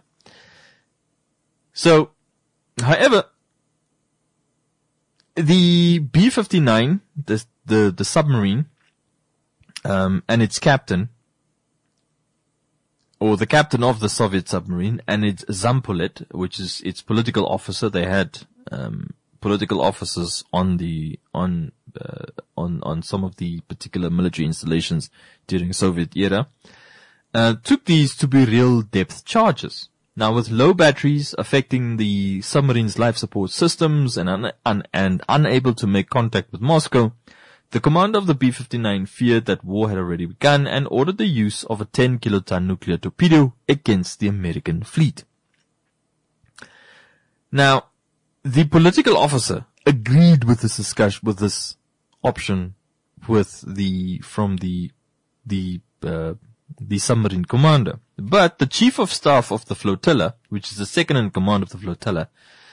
So, however, the B-59, the submarine, and its captain, or the captain of the Soviet submarine, and its Zampolet, which is its political officer. They had political officers on some of the particular military installations during the Soviet era, took these to be real depth charges. Now, with low batteries affecting the submarine's life support systems and unable to make contact with Moscow, the commander of the B-59 feared that war had already begun and ordered the use of a 10-kiloton nuclear torpedo against the American fleet. Now, the political officer agreed with this discussion, with this option, from the submarine commander. But the chief of staff of the flotilla, which is the second in command of the flotilla,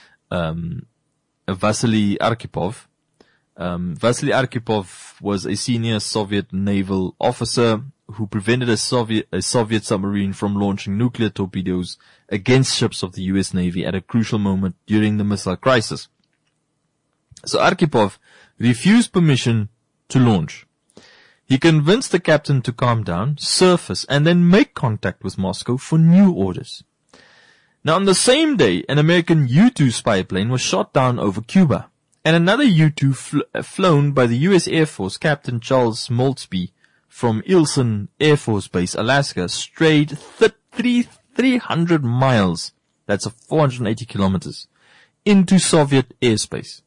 Vasily Arkhipov. Vasily Arkhipov was a senior Soviet naval officer who prevented a Soviet submarine from launching nuclear torpedoes against ships of the US Navy at a crucial moment during the missile crisis. So Arkhipov refused permission to launch. He convinced the captain to calm down, surface, and then make contact with Moscow for new orders. Now, on the same day, an American U-2 spy plane was shot down over Cuba, and another U-2 flown by the U.S. Air Force Captain Charles Maltby from Ilsen Air Force Base, Alaska, strayed 300 miles, that's 480 kilometers, into Soviet airspace.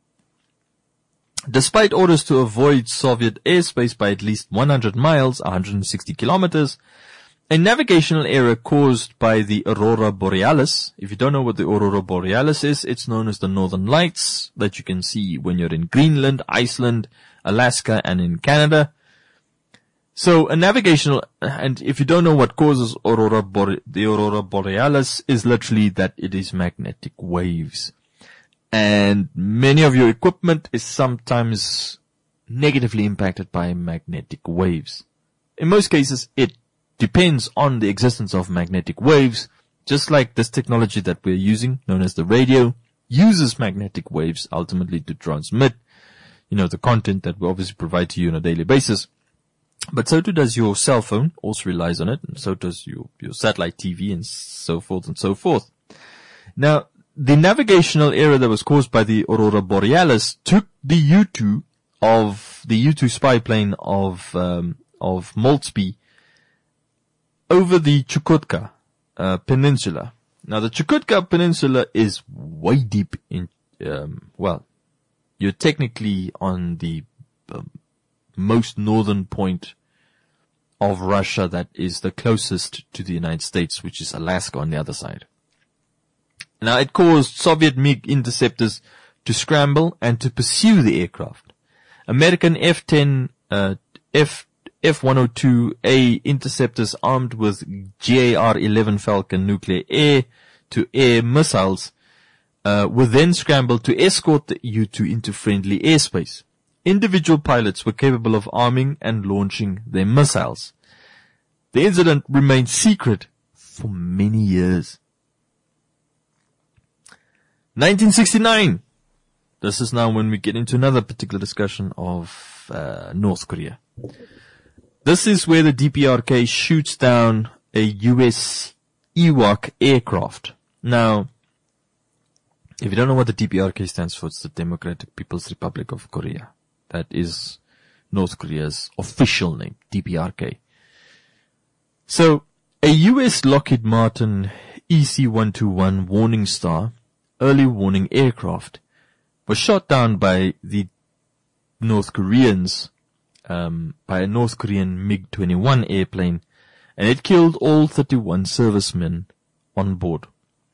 Despite orders to avoid Soviet airspace by at least 100 miles, 160 kilometers, a navigational error caused by the Aurora Borealis. If you don't know what the Aurora Borealis is, it's known as the Northern Lights that you can see when you're in Greenland, Iceland, Alaska, and in Canada. So a navigational, and if you don't know what causes the Aurora Borealis, is literally that it is magnetic waves. And many of your equipment is sometimes negatively impacted by magnetic waves. In most cases, it depends on the existence of magnetic waves, just like this technology that we're using, known as the radio, uses magnetic waves ultimately to transmit, the content that we obviously provide to you on a daily basis. But so too does your cell phone, also relies on it, and so does your satellite TV and so forth and so forth. Now, the navigational error that was caused by the Aurora Borealis took the U-2 spy plane of Maltby over the Chukotka Peninsula. Now, the Chukotka Peninsula is way deep in, you're technically on the most northern point of Russia that is the closest to the United States, which is Alaska on the other side. Now, it caused Soviet MiG interceptors to scramble and to pursue the aircraft. American F-102A interceptors armed with GAR-11 Falcon nuclear air-to-air missiles were then scrambled to escort the U-2 into friendly airspace. Individual pilots were capable of arming and launching their missiles. The incident remained secret for many years. 1969. This is now when we get into another particular discussion of North Korea. This is where the DPRK shoots down a US Ewok aircraft. Now, if you don't know what the DPRK stands for, it's the Democratic People's Republic of Korea. That is North Korea's official name, DPRK. So, a US Lockheed Martin EC-121 Warning Star early warning aircraft was shot down by the North Koreans, by a North Korean MiG-21 airplane, and it killed all 31 servicemen on board.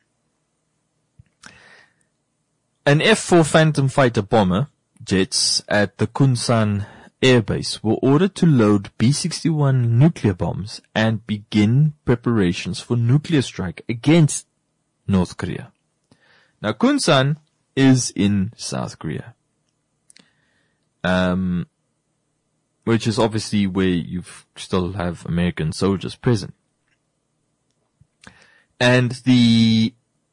An F-4 Phantom fighter bomber jets at the Kunsan Air Base were ordered to load B-61 nuclear bombs and begin preparations for nuclear strike against North Korea. Now, Kunsan is in South Korea, which is obviously where you still have American soldiers present. And the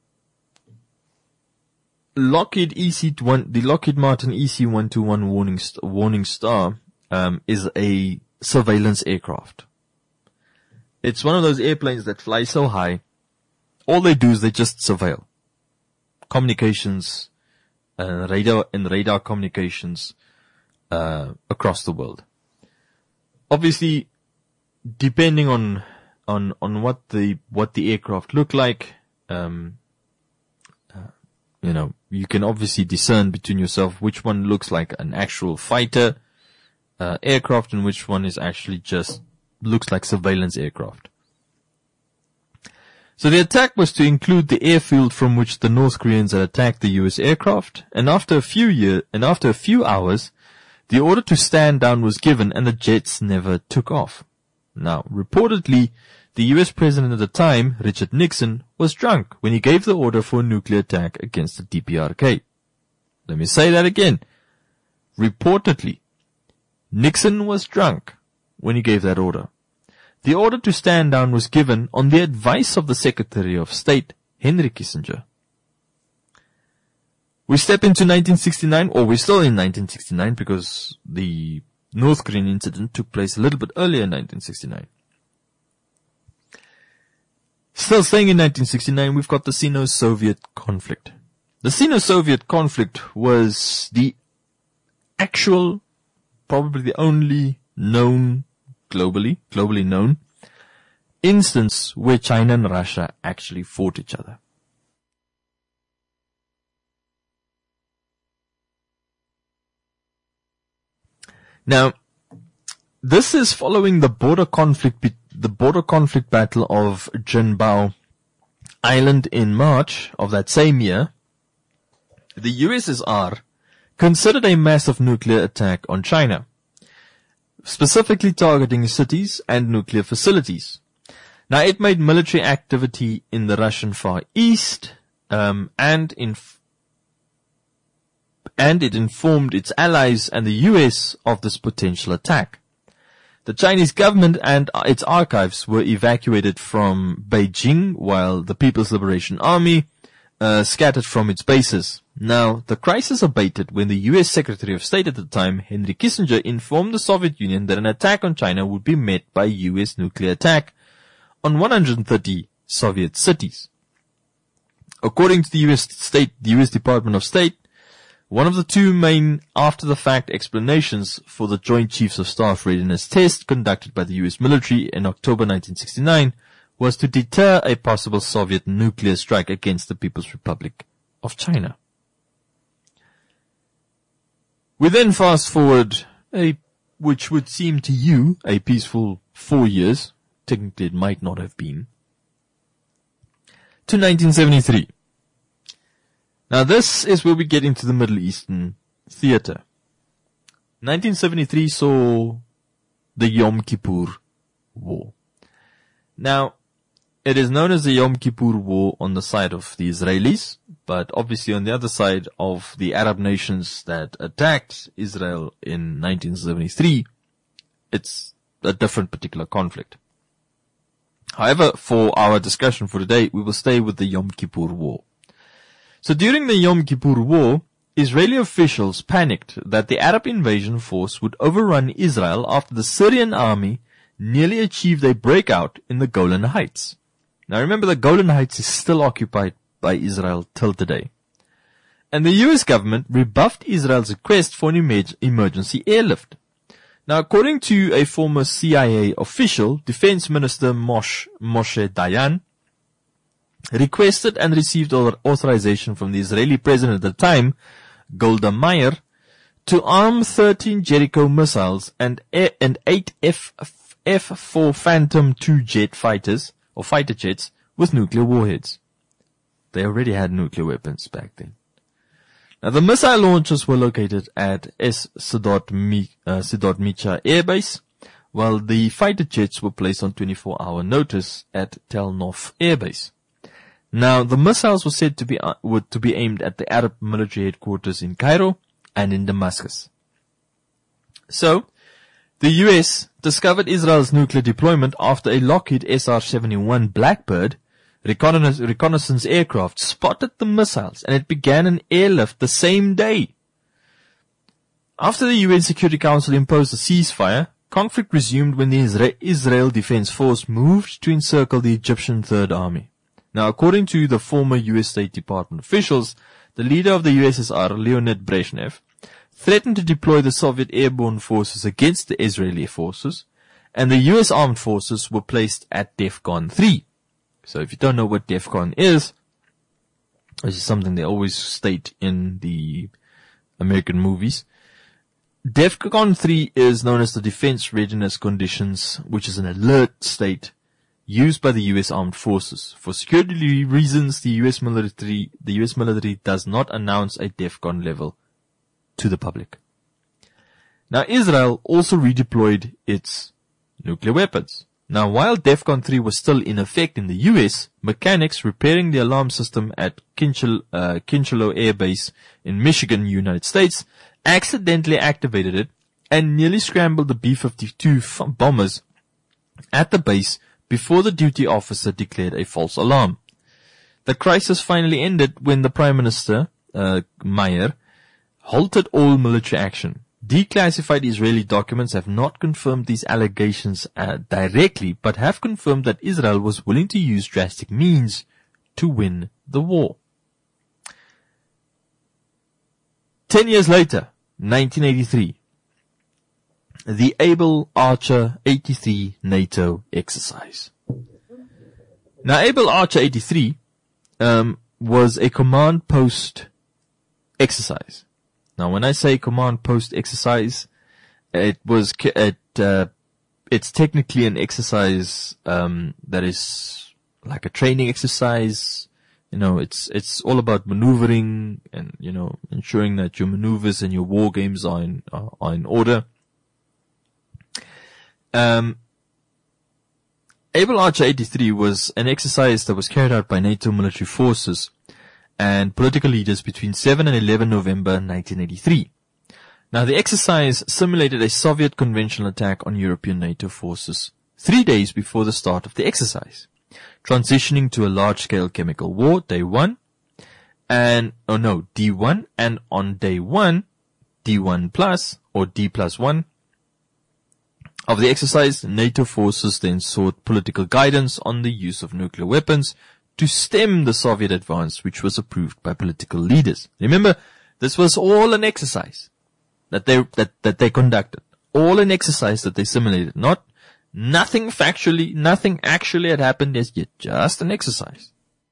Lockheed Martin EC-121 Warning Star is a surveillance aircraft. It's one of those airplanes that fly so high, all they do is they just surveil. Communications, radar communications across the world. Obviously, depending on what the aircraft look like, you can obviously discern between yourself which one looks like an actual fighter aircraft and which one is actually just looks like surveillance aircraft. So the attack was to include the airfield from which the North Koreans had attacked the US aircraft, and after a few hours, the order to stand down was given and the jets never took off. Now, reportedly, the US president at the time, Richard Nixon, was drunk when he gave the order for a nuclear attack against the DPRK. Let me say that again. Reportedly, Nixon was drunk when he gave that order. The order to stand down was given on the advice of the Secretary of State, Henry Kissinger. We step into 1969, or we're still in 1969 because the North Korean incident took place a little bit earlier in 1969. Still staying in 1969, we've got the Sino-Soviet conflict. The Sino-Soviet conflict was the actual, probably the only known, globally known, instance where China and Russia actually fought each other. Now, this is following the border conflict battle of Jinbao Island in March of that same year. The USSR considered a massive nuclear attack on China, specifically targeting cities and nuclear facilities. Now, it made military activity in the Russian Far East, and it informed its allies and the US of this potential attack. The Chinese government and its archives were evacuated from Beijing while the People's Liberation Army scattered from its bases. Now, the crisis abated when the US Secretary of State at the time, Henry Kissinger, informed the Soviet Union that an attack on China would be met by a US nuclear attack on 130 Soviet cities. According to the US Department of State, one of the two main after-the-fact explanations for the Joint Chiefs of Staff readiness test conducted by the US military in October 1969 was to deter a possible Soviet nuclear strike against the People's Republic of China. We then fast forward which would seem to you a peaceful 4 years, technically it might not have been, to 1973. Now this is where we get into the Middle Eastern theater. 1973 saw the Yom Kippur War. Now, it is known as the Yom Kippur War on the side of the Israelis, but obviously on the other side of the Arab nations that attacked Israel in 1973, it's a different particular conflict. However, for our discussion for today, we will stay with the Yom Kippur War. So during the Yom Kippur War, Israeli officials panicked that the Arab invasion force would overrun Israel after the Syrian army nearly achieved a breakout in the Golan Heights. Now remember, the Golan Heights is still occupied by Israel till today. And the US government rebuffed Israel's request for an emergency airlift. Now, according to a former CIA official, Defense Minister Moshe Dayan requested and received authorization from the Israeli president at the time, Golda Meir, to arm 13 Jericho missiles and 8 F-4 Phantom II jet fighters, or fighter jets, with nuclear warheads. They already had nuclear weapons back then. Now, the missile launchers were located at Sdot Micha Air Base, while the fighter jets were placed on 24-hour notice at Tel Nof Air Base. Now, the missiles were said to be aimed at the Arab military headquarters in Cairo and in Damascus. So, the US discovered Israel's nuclear deployment after a Lockheed SR-71 Blackbird reconnaissance aircraft spotted the missiles, and it began an airlift the same day. After the UN Security Council imposed a ceasefire, conflict resumed when the Israel Defense Force moved to encircle the Egyptian Third Army. Now, according to the former US State Department officials, the leader of the USSR, Leonid Brezhnev, threatened to deploy the Soviet airborne forces against the Israeli forces, and the US armed forces were placed at DEFCON 3. So if you don't know what DEFCON is, which is something they always state in the American movies, DEFCON 3 is known as the Defense Readiness Conditions, which is an alert state used by the U.S. Armed Forces. For security reasons, the U.S. military does not announce a DEFCON level to the public. Now, Israel also redeployed its nuclear weapons. Now, while DEFCON 3 was still in effect in the U.S., mechanics repairing the alarm system at Kincheloe Air Base in Michigan, United States, accidentally activated it and nearly scrambled the B-52 bombers at the base before the duty officer declared a false alarm. The crisis finally ended when the Prime Minister, Meir, halted all military action. Declassified Israeli documents have not confirmed these allegations directly, but have confirmed that Israel was willing to use drastic means to win the war. 10 years later, 1983, the Able Archer 83 NATO exercise. Now, Able Archer 83 was a command post exercise. Now, when I say command post exercise, it's technically an exercise that is like a training exercise. You know, it's all about maneuvering and, you know, ensuring that your maneuvers and your war games are in order. Able Archer 83 was an exercise that was carried out by NATO military forces and political leaders between 7 and 11 November 1983. Now, the exercise simulated a Soviet conventional attack on European NATO forces 3 days before the start of the exercise, transitioning to a large-scale chemical war, D1, and on day 1, D1 plus, or D plus 1, of the exercise, NATO forces then sought political guidance on the use of nuclear weapons to stem the Soviet advance, which was approved by political leaders. Remember, this was all an exercise that they conducted. All an exercise that they simulated. Nothing actually had happened as yet. Just an exercise.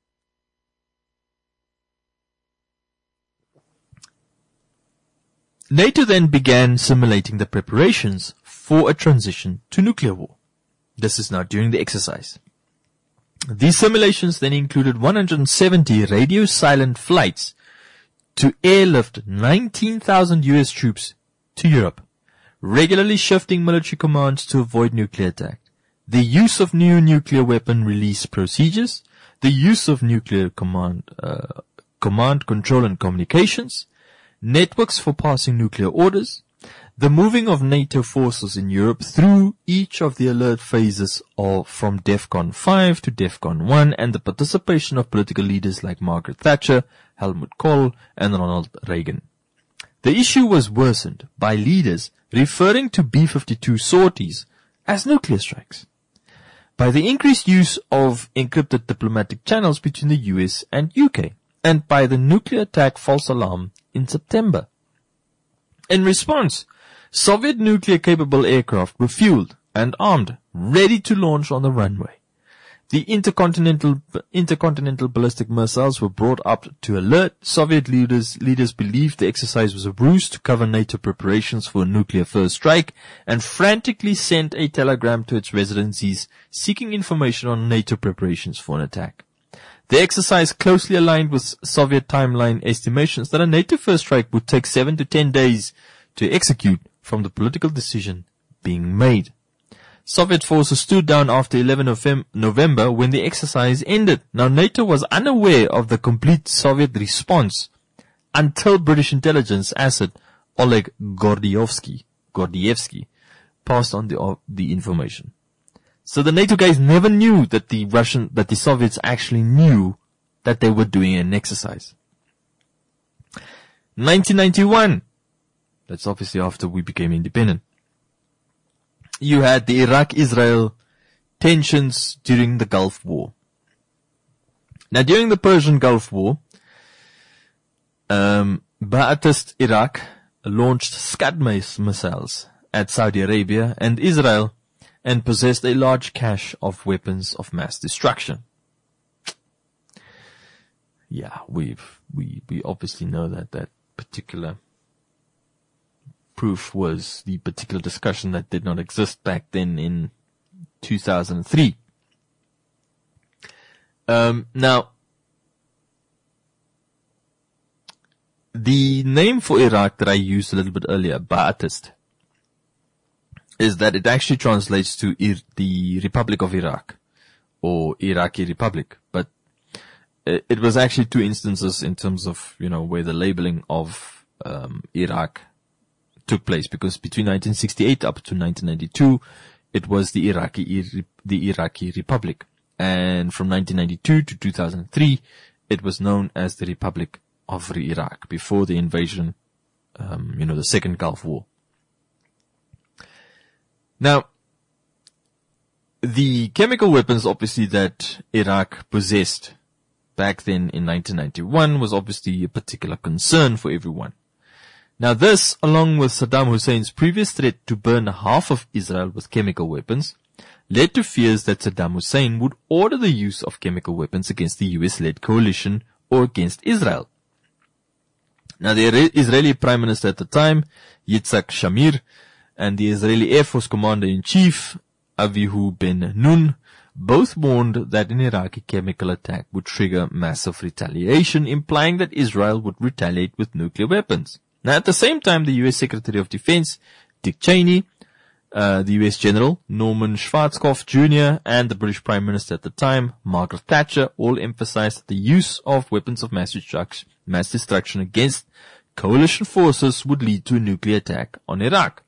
NATO then began simulating the preparations for a transition to nuclear war. This is now during the exercise. These simulations then included 170 radio-silent flights to airlift 19,000 US troops to Europe, regularly shifting military commands to avoid nuclear attack, the use of new nuclear weapon release procedures, the use of nuclear command control and communications, networks for passing nuclear orders, the moving of NATO forces in Europe through each of the alert phases from DEFCON 5 to DEFCON 1, and the participation of political leaders like Margaret Thatcher, Helmut Kohl, and Ronald Reagan. The issue was worsened by leaders referring to B-52 sorties as nuclear strikes, by the increased use of encrypted diplomatic channels between the US and UK, and by the nuclear attack false alarm in September. In response, Soviet nuclear-capable aircraft were fueled and armed, ready to launch on the runway. The intercontinental ballistic missiles were brought up to alert. Soviet leaders believed the exercise was a ruse to cover NATO preparations for a nuclear first strike and frantically sent a telegram to its residencies seeking information on NATO preparations for an attack. The exercise closely aligned with Soviet timeline estimations that a NATO first strike would take 7 to 10 days to execute from the political decision being made. Soviet forces stood down after 11 November when the exercise ended. Now, NATO was unaware of the complete Soviet response until British intelligence asset Oleg Gordievsky passed on the information. So the NATO guys never knew that the Soviets actually knew that they were doing an exercise. 1991. That's obviously after we became independent. You had the Iraq-Israel tensions during the Gulf War. Now, during the Persian Gulf War, Ba'athist Iraq launched Scud missiles at Saudi Arabia and Israel and possessed a large cache of weapons of mass destruction. Yeah, we obviously know that particular proof was the particular discussion that did not exist back then in 2003. Now, the name for Iraq that I used a little bit earlier, Ba'athist, is that it actually translates to the Republic of Iraq or Iraqi Republic, but it was actually two instances in terms of, where the labeling of Iraq took place, because between 1968 up to 1992, it was the Iraqi Republic. And from 1992 to 2003, it was known as the Republic of Iraq before the invasion, the Second Gulf War. Now, the chemical weapons obviously that Iraq possessed back then in 1991 was obviously a particular concern for everyone. Now this, along with Saddam Hussein's previous threat to burn half of Israel with chemical weapons, led to fears that Saddam Hussein would order the use of chemical weapons against the US-led coalition or against Israel. Now the Israeli Prime Minister at the time, Yitzhak Shamir, and the Israeli Air Force Commander-in-Chief, Avihu Ben-Nun, both warned that an Iraqi chemical attack would trigger massive retaliation, implying that Israel would retaliate with nuclear weapons. Now, at the same time, the U.S. Secretary of Defense, Dick Cheney, the U.S. General, Norman Schwarzkopf Jr., and the British Prime Minister at the time, Margaret Thatcher, all emphasized that the use of weapons of mass destruction against coalition forces would lead to a nuclear attack on Iraq.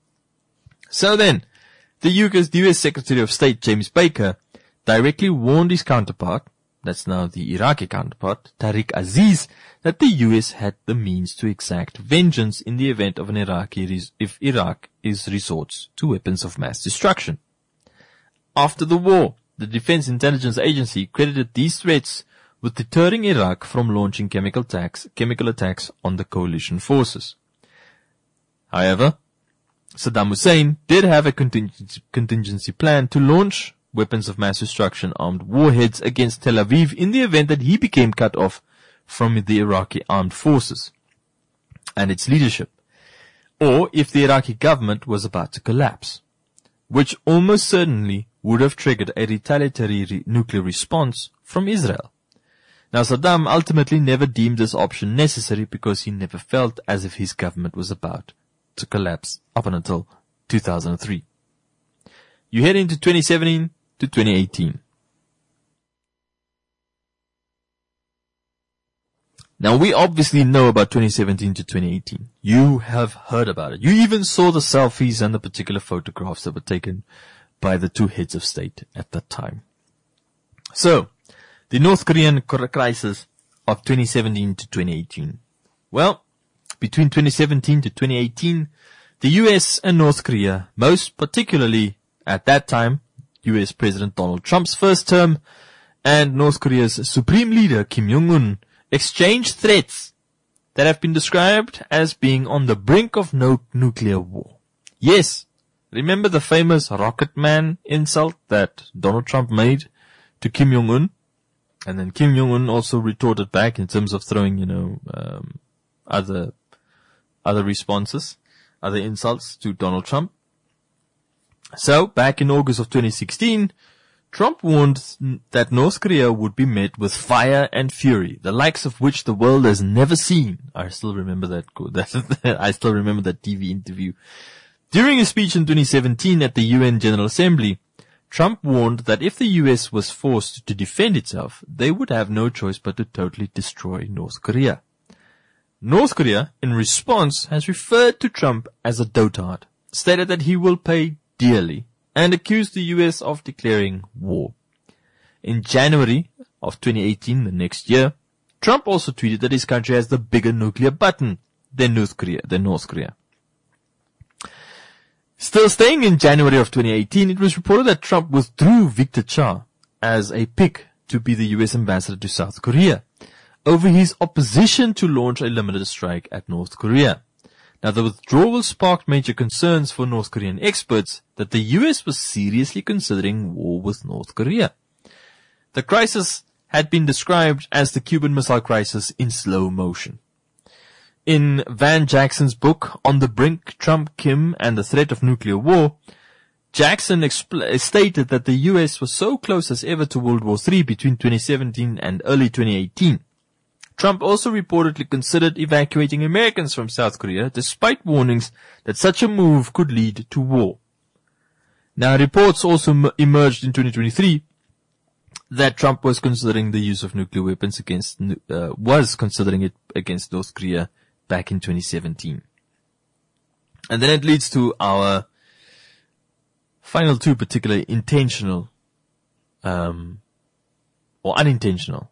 So then, the U.S. Secretary of State, James Baker, directly warned his counterpart, that's now the Iraqi counterpart, Tariq Aziz, that the U.S. had the means to exact vengeance in the event of if Iraq resorts to weapons of mass destruction. After the war, the Defense Intelligence Agency credited these threats with deterring Iraq from launching chemical attacks on the coalition forces. However, Saddam Hussein did have a contingency plan to launch weapons of mass destruction armed warheads against Tel Aviv in the event that he became cut off from the Iraqi armed forces and its leadership, or if the Iraqi government was about to collapse, which almost certainly would have triggered a retaliatory nuclear response from Israel. Now, Saddam ultimately never deemed this option necessary because he never felt as if his government was about to collapse up until 2003. You head into 2017 to 2018. Now, we obviously know about 2017 to 2018. You have heard about it. You even saw the selfies and the particular photographs that were taken by the two heads of state at that time. So, the North Korean crisis of 2017 to 2018. Well, between 2017 to 2018, the US and North Korea, most particularly at that time, US President Donald Trump's first term and North Korea's Supreme Leader Kim Jong-un, exchanged threats that have been described as being on the brink of no nuclear war. Yes, remember the famous Rocket Man insult that Donald Trump made to Kim Jong-un? And then Kim Jong-un also retorted back in terms of throwing, other responses, other insults to Donald Trump. So, back in August of 2016, Trump warned that North Korea would be met with fire and fury, the likes of which the world has never seen. I still remember that TV interview. During a speech in 2017 at the UN General Assembly, Trump warned that if the US was forced to defend itself, they would have no choice but to totally destroy North Korea. North Korea, in response, has referred to Trump as a dotard, stated that he will pay dearly, and accused the US of declaring war. In January of 2018, the next year, Trump also tweeted that his country has the bigger nuclear button than North Korea. Still staying in January of 2018, it was reported that Trump withdrew Victor Cha as a pick to be the US ambassador to South Korea over his opposition to launch a limited strike at North Korea. Now, the withdrawal sparked major concerns for North Korean experts that the US was seriously considering war with North Korea. The crisis had been described as the Cuban Missile Crisis in slow motion. In Van Jackson's book, On the Brink, Trump, Kim, and the Threat of Nuclear War, Jackson stated that the US was so close as ever to World War III between 2017 and early 2018. Trump also reportedly considered evacuating Americans from South Korea, despite warnings that such a move could lead to war. Now, reports also emerged in 2023 that Trump was considering the use of nuclear weapons against North Korea back in 2017. And then it leads to our final two particular intentional, or unintentional,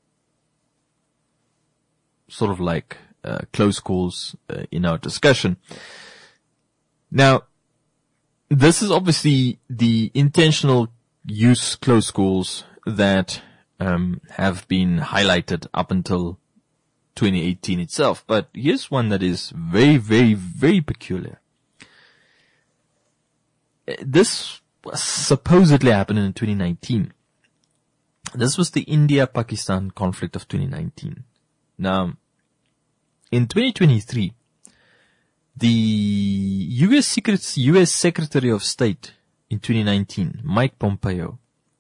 sort of like close calls in our discussion. Now, this is obviously the intentional use close calls that have been highlighted up until 2018 itself. But here's one that is very, very, very peculiar. This supposedly happened in 2019. This was the India-Pakistan conflict of 2019. Now, in 2023, the U.S. Secretary of State in 2019, Mike Pompeo,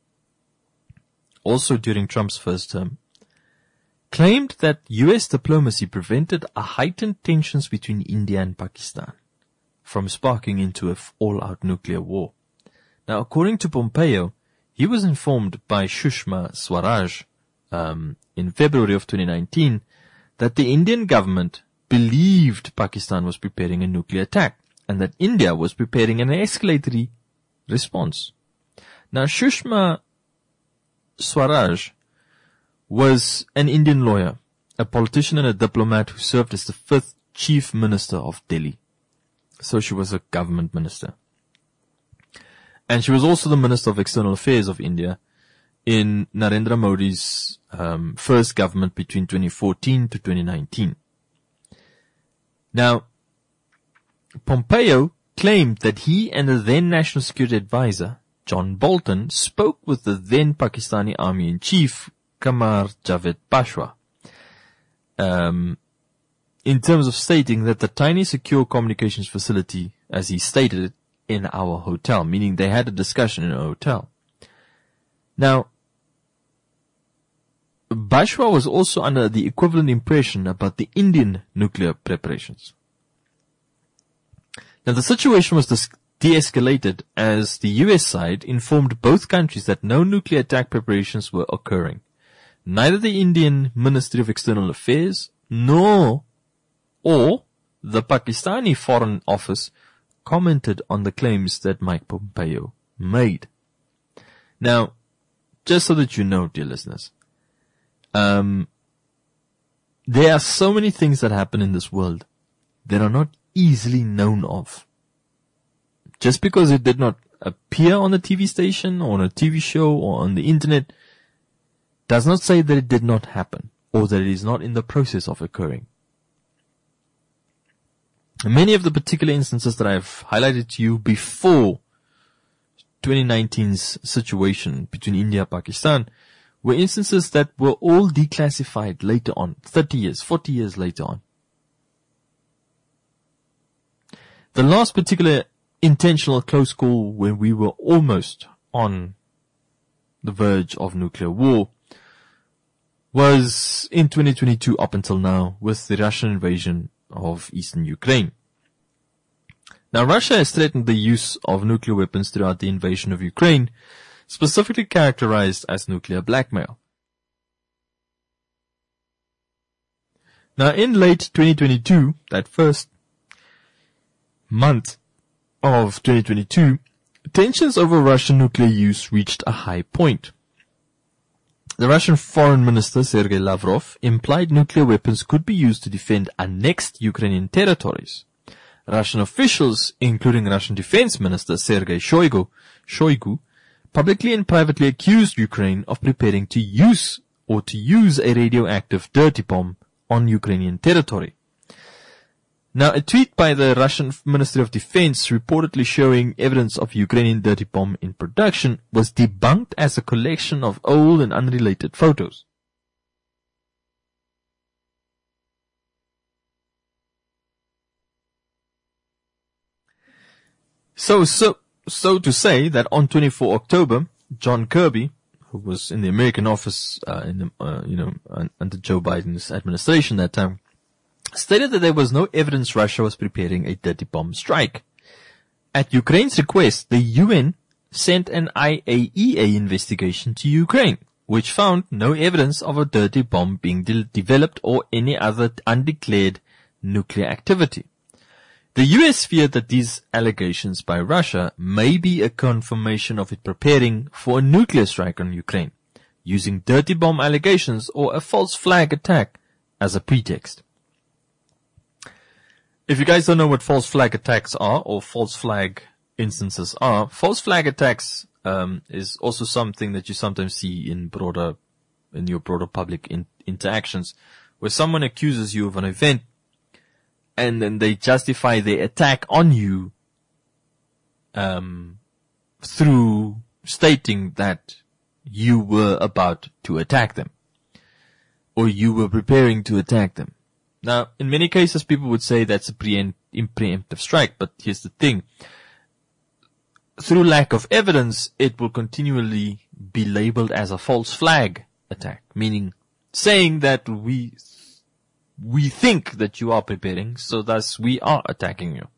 also during Trump's first term, claimed that U.S. diplomacy prevented a heightened tensions between India and Pakistan from sparking into an all-out nuclear war. Now, according to Pompeo, he was informed by Sushma Swaraj in February of 2019 that the Indian government believed Pakistan was preparing a nuclear attack and that India was preparing an escalatory response. Now, Sushma Swaraj was an Indian lawyer, a politician and a diplomat who served as the 5th Chief Minister of Delhi. So she was a government minister. And she was also the Minister of External Affairs of India in Narendra Modi's first government between 2014 to 2019. Now, Pompeo claimed that he and the then National Security Advisor, John Bolton, spoke with the then Pakistani Army in Chief, Qamar Javed Bajwa, in terms of stating that the tiny secure communications facility, as he stated it, in our hotel, meaning they had a discussion in a hotel. Now, Bajwa was also under the equivalent impression about the Indian nuclear preparations. Now, the situation was de-escalated as the US side informed both countries that no nuclear attack preparations were occurring. Neither the Indian Ministry of External Affairs or the Pakistani Foreign Office commented on the claims that Mike Pompeo made. Now, just so that you know, dear listeners, there are so many things that happen in this world that are not easily known of. Just because it did not appear on a TV station or on a TV show or on the internet does not say that it did not happen or that it is not in the process of occurring. Many of the particular instances that I've highlighted to you before 2019's situation between India and Pakistan were instances that were all declassified later on, 30 years, 40 years later on. The last particular intentional close call when we were almost on the verge of nuclear war was in 2022 up until now with the Russian invasion of eastern Ukraine. Now, Russia has threatened the use of nuclear weapons throughout the invasion of Ukraine, specifically characterized as nuclear blackmail. Now, in late 2022, that first month of 2022, tensions over Russian nuclear use reached a high point. The Russian Foreign Minister Sergei Lavrov implied nuclear weapons could be used to defend annexed Ukrainian territories. Russian officials, including Russian Defense Minister Sergei Shoigu, publicly and privately accused Ukraine of preparing to use a radioactive dirty bomb on Ukrainian territory. Now, a tweet by the Russian Ministry of Defense reportedly showing evidence of Ukrainian dirty bomb in production was debunked as a collection of old and unrelated photos. So to say that on 24 October, John Kirby, who was in the American office, under Joe Biden's administration that time, stated that there was no evidence Russia was preparing a dirty bomb strike. At Ukraine's request, the UN sent an IAEA investigation to Ukraine, which found no evidence of a dirty bomb being developed or any other undeclared nuclear activity. The US feared that these allegations by Russia may be a confirmation of it preparing for a nuclear strike on Ukraine, using dirty bomb allegations or a false flag attack as a pretext. If you guys don't know what false flag attacks are or false flag instances are, false flag attacks is also something that you sometimes see in your broader public interactions, where someone accuses you of an event and then they justify their attack on you through stating that you were about to attack them or you were preparing to attack them. Now, in many cases, people would say that's a preemptive strike, but here's the thing. Through lack of evidence, it will continually be labeled as a false flag attack, meaning saying that we think that you are preparing, so thus we are attacking you.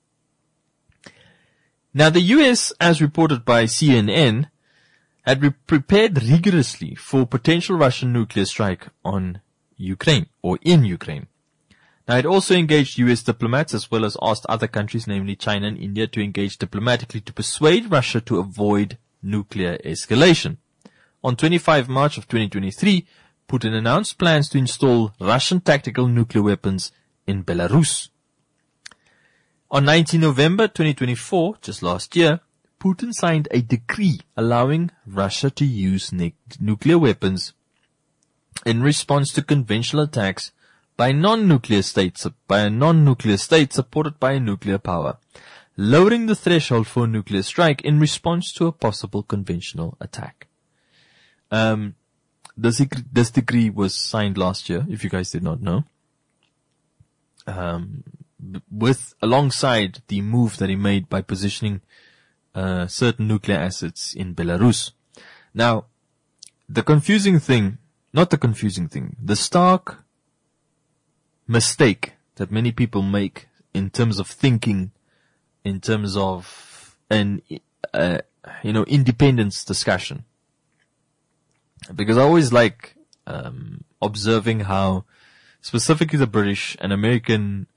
Now, the US, as reported by CNN, had prepared rigorously for potential Russian nuclear strike on Ukraine, or in Ukraine. Now, it also engaged US diplomats as well as asked other countries, namely China and India, to engage diplomatically to persuade Russia to avoid nuclear escalation. On 25 March of 2023, Putin announced plans to install Russian tactical nuclear weapons in Belarus. On 19 November 2024, just last year, Putin signed a decree allowing Russia to use nuclear weapons in response to conventional attacks by a non-nuclear state supported by a nuclear power, lowering the threshold for a nuclear strike in response to a possible conventional attack. This decree was signed last year, if you guys did not know, alongside the move that he made by positioning certain nuclear assets in Belarus. Now, the stark mistake that many people make in terms of thinking, in terms of an independence discussion. Because I always like observing how specifically the British and American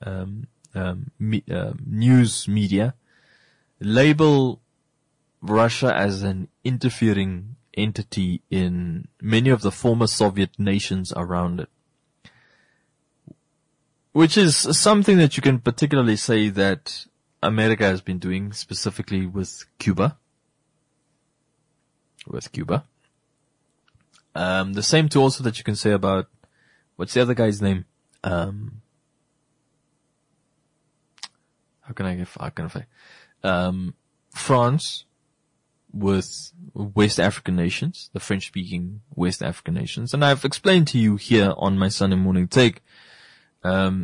news media label Russia as an interfering entity in many of the former Soviet nations around it. Which is something that you can particularly say that America has been doing, specifically with Cuba. The same too also that you can say about, what's the other guy's name? how can I say, France with West African nations, the French-speaking West African nations. And I've explained to you here on my Sunday morning take, that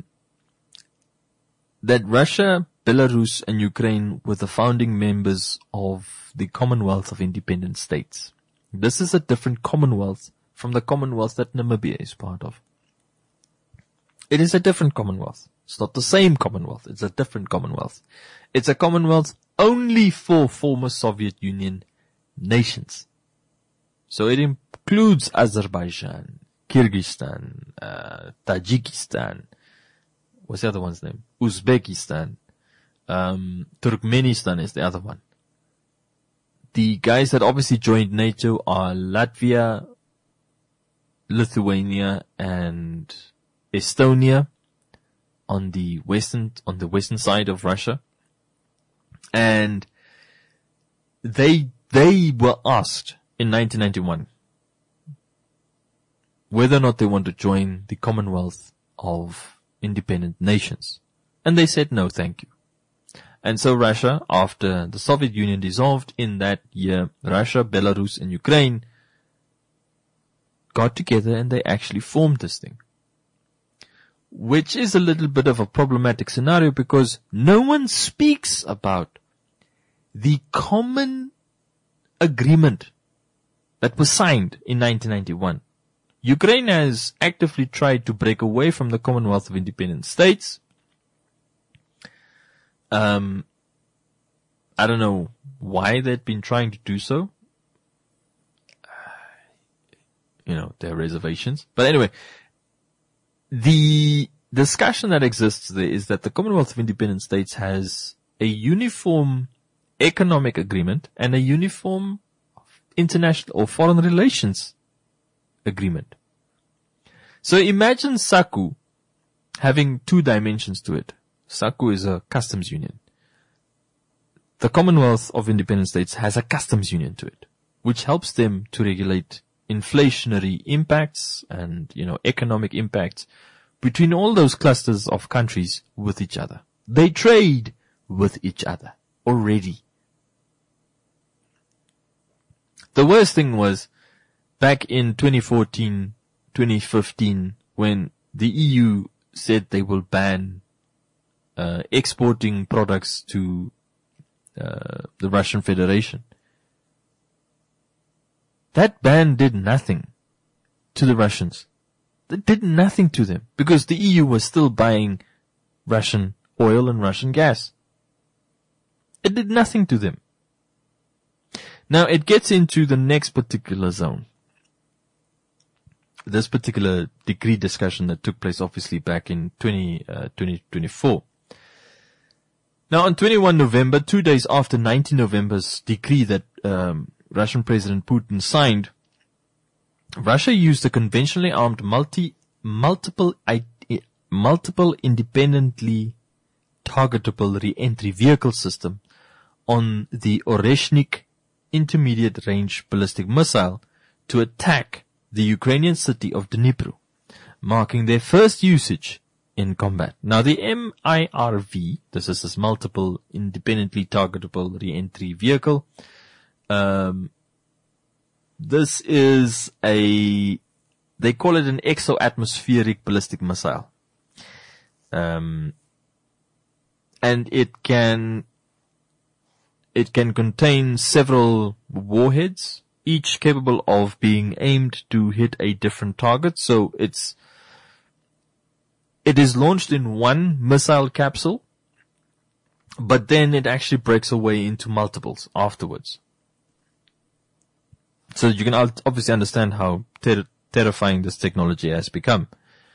Russia, Belarus, and Ukraine were the founding members of the Commonwealth of Independent States. This is a different Commonwealth from the Commonwealth that Namibia is part of. It is a different Commonwealth. It's not the same Commonwealth. It's a different Commonwealth. It's a Commonwealth only for former Soviet Union nations. So it includes Azerbaijan, Kyrgyzstan, Tajikistan. What's the other one's name? Uzbekistan. Turkmenistan is the other one. The guys that obviously joined NATO are Latvia, Lithuania, and Estonia on the western side of Russia. And they were asked in 1991 whether or not they want to join the Commonwealth of Independent Nations. And they said no, thank you. And so Russia, after the Soviet Union dissolved in that year, Russia, Belarus, and Ukraine got together and they actually formed this thing. Which is a little bit of a problematic scenario because no one speaks about the common agreement that was signed in 1991. Ukraine has actively tried to break away from the Commonwealth of Independent States. I don't know why they'd been trying to do so. There are reservations. But anyway, the discussion that exists there is that the Commonwealth of Independent States has a uniform economic agreement and a uniform international or foreign relations agreement. So imagine SACU having two dimensions to it. SACU is a customs union. The Commonwealth of Independent States has a customs union to it, which helps them to regulate inflationary impacts and, economic impacts between all those clusters of countries with each other. They trade with each other already. The worst thing was back in 2014, 2015, when the EU said they will ban exporting products to the Russian Federation. That ban did nothing to the Russians. It did nothing to them because the EU was still buying Russian oil and Russian gas. It did nothing to them. Now it gets into the next particular zone. This particular decree discussion that took place obviously back in 2024. Now on 21 November, 2 days after 19 November's decree that Russian President Putin signed, Russia used a conventionally armed multiple independently targetable re-entry vehicle system on the Oreshnik intermediate range ballistic missile to attack the Ukrainian city of Dnipro, marking their first usage in combat. Now the MIRV, this is this multiple independently targetable re-entry vehicle, this is they call it an exo-atmospheric ballistic missile. And it can contain several warheads, each capable of being aimed to hit a different target. So it is launched in one missile capsule, but then it actually breaks away into multiples afterwards. So you can obviously understand how terrifying this technology has become.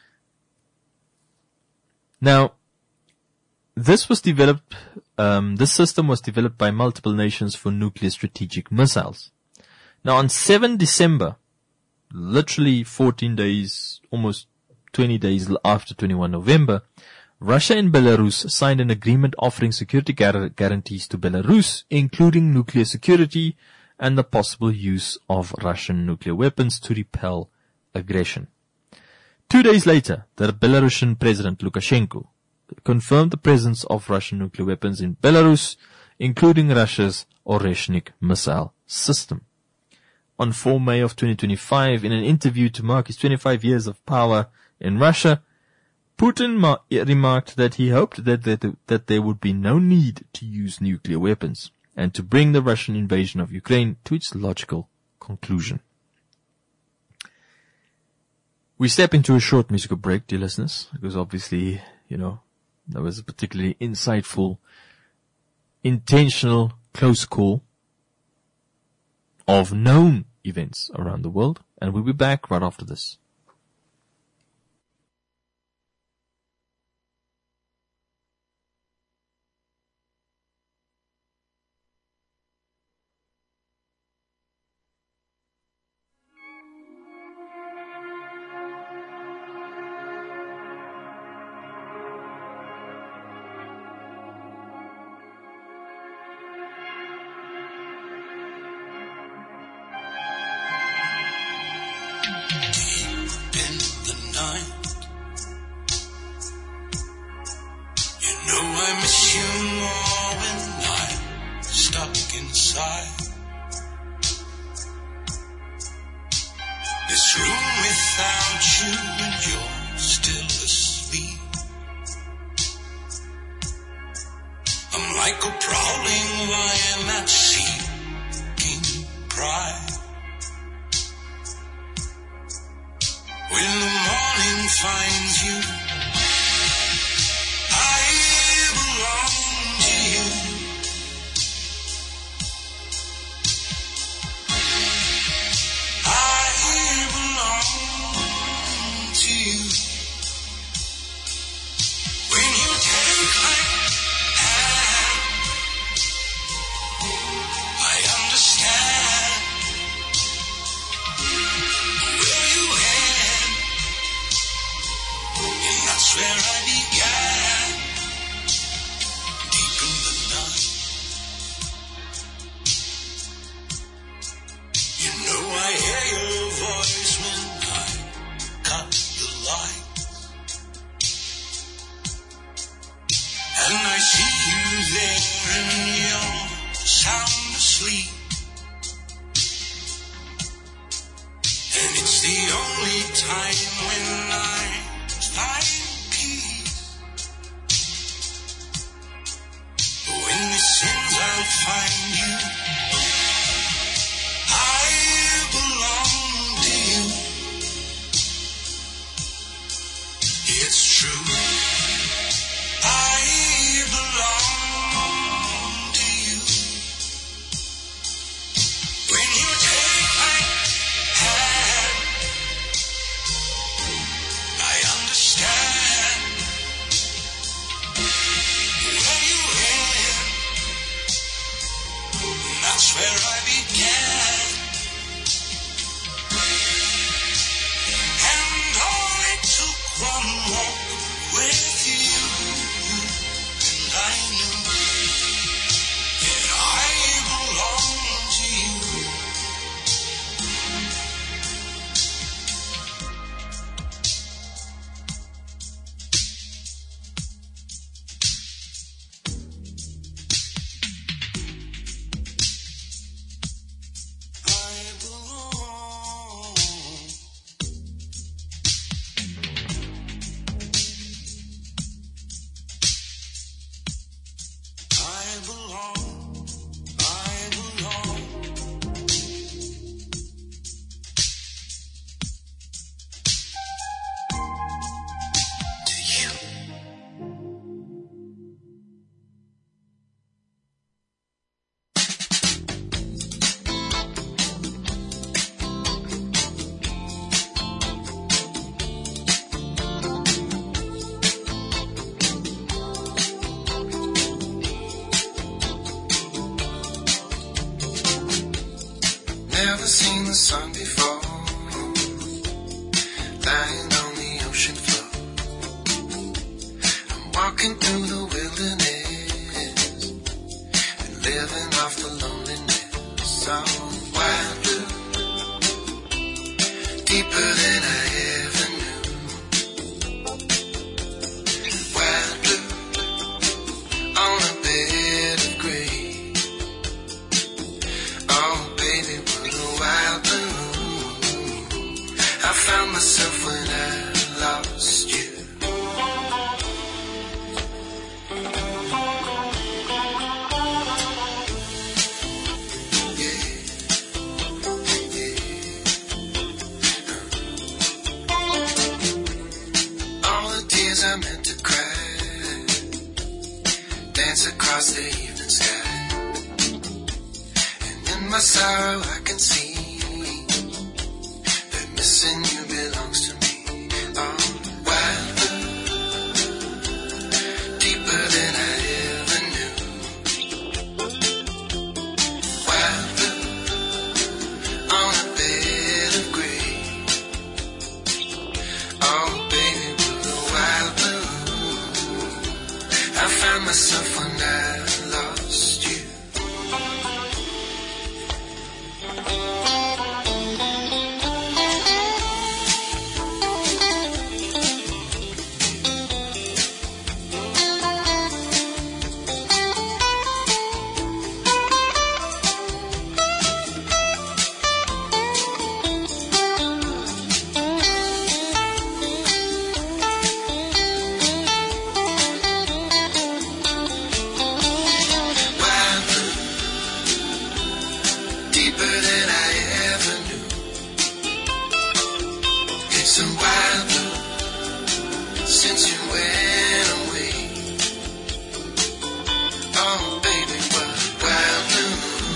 Now, this system was developed by multiple nations for nuclear strategic missiles. Now on 7 December, literally 14 days, almost 20 days after 21 November, Russia and Belarus signed an agreement offering security guarantees to Belarus, including nuclear security and the possible use of Russian nuclear weapons to repel aggression. 2 days later, the Belarusian President Lukashenko confirmed the presence of Russian nuclear weapons in Belarus, including Russia's Oreshnik missile system. On 4 May of 2025, in an interview to mark his 25 years of power in Russia, Putin remarked that he hoped that there would be no need to use nuclear weapons and to bring the Russian invasion of Ukraine to its logical conclusion. We step into a short musical break, dear listeners, because obviously, that was a particularly insightful, intentional, close call of known events around the world, and we'll be back right after this. This room without you and you're still asleep. I'm like a prowling lion that's seeking pride. When the morning finds you, I belong to you. Where I began, deep in the night. You know I hear your voice when I cut the light, and I see you there in your sound asleep. And it's the only time when I find I'll find you. I belong to you. It's true. I belong to you. When you take my hand, I understand where you went. That's where I began, and all it took one walk with you, and I knew that I belong to you. Never seen the sun before, lying on the ocean floor. I'm walking through the wilderness and living off the loneliness of wild blue, deeper than I ever knew. Wild blue. fades across the evening sky. And in my sorrow I can see that missing you belongs to me. Oh, wild blue, deeper than I ever knew. Wild blue, on a bed of gray. Oh, baby blue, wild blue, I found myself when I lost you. Wild blue, deeper than I ever knew. It's a wild blue since you went away. Oh, baby, what wild blue?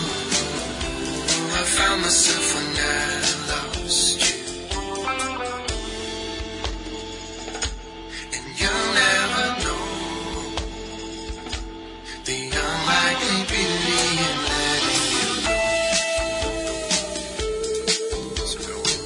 I found myself when I lost you. And you'll never know the unlikely beauty in letting you go. So go on.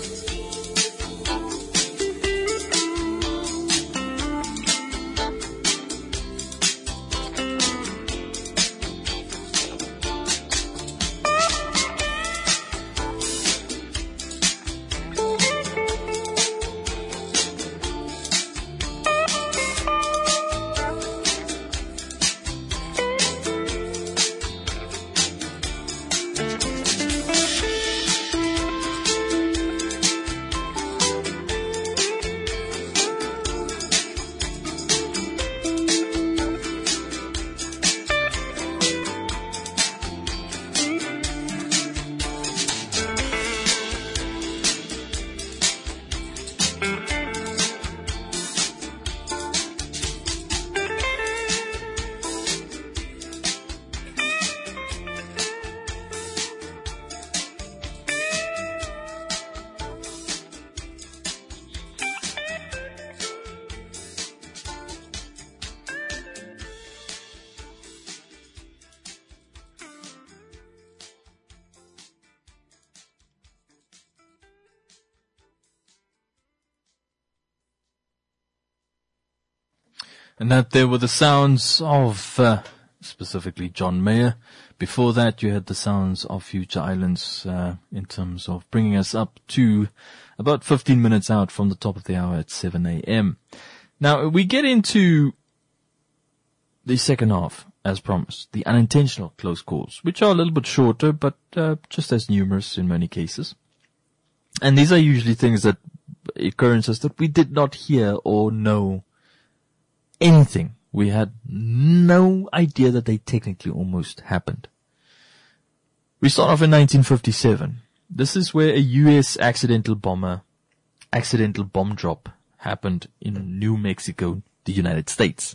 And that there were the sounds of, specifically John Mayer. Before that, you had the sounds of Future Islands, in terms of bringing us up to about 15 minutes out from the top of the hour at 7 a.m. Now, we get into the second half, as promised, the unintentional close calls, which are a little bit shorter, but just as numerous in many cases. And these are usually things that, occurrences that we did not hear or know anything. We had no idea that they technically almost happened. We start off in 1957. This is where a U.S. accidental bomb drop happened in New Mexico, the United States.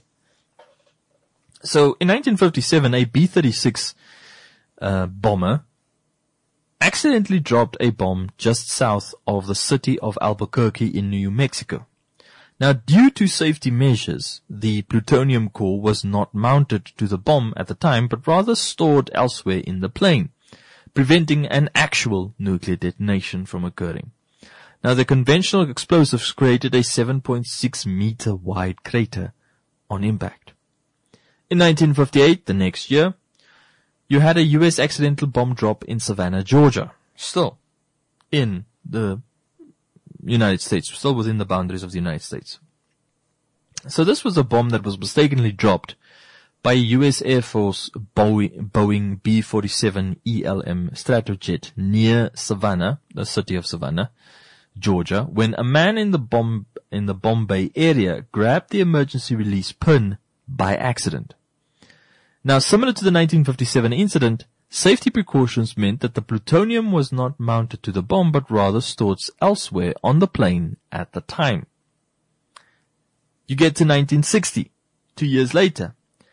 So in 1957, a B-36 bomber accidentally dropped a bomb just south of the city of Albuquerque in New Mexico. Now, due to safety measures, the plutonium core was not mounted to the bomb at the time, but rather stored elsewhere in the plane, preventing an actual nuclear detonation from occurring. Now, the conventional explosives created a 7.6 meter wide crater on impact. In 1958, the next year, you had a U.S. accidental bomb drop in Savannah, Georgia, still in the United States, still within the boundaries of the United States. So this was a bomb that was mistakenly dropped by a U.S. Air Force Boeing B-47 ELM Stratojet near Savannah, the city of Savannah, Georgia, when a man in the Bombay area grabbed the emergency release pin by accident. Now, similar to the 1957 incident, safety precautions meant that the plutonium was not mounted to the bomb, but rather stored elsewhere on the plane at the time. You get to 1960, 2 years later.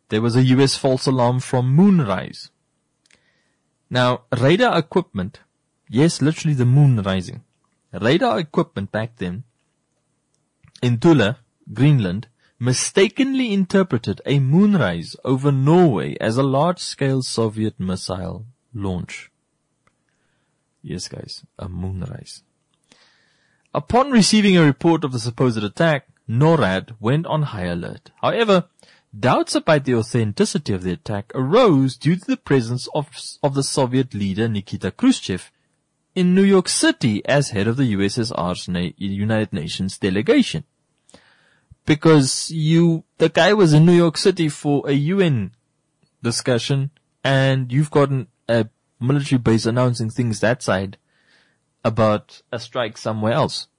there was a US false alarm from Moonrise. Now, radar equipment, yes, literally the moon rising. Radar equipment back then in Thule, Greenland, mistakenly interpreted a moonrise over Norway as a large-scale Soviet missile launch. Yes, guys, a moonrise. Upon receiving a report of the supposed attack, NORAD went on high alert. However, doubts about the authenticity of the attack arose due to the presence of the Soviet leader Nikita Khrushchev in New York City as head of the USSR's United Nations delegation. Because the guy was in New York City for a UN discussion, and you've gotten a military base announcing things that side about a strike somewhere else.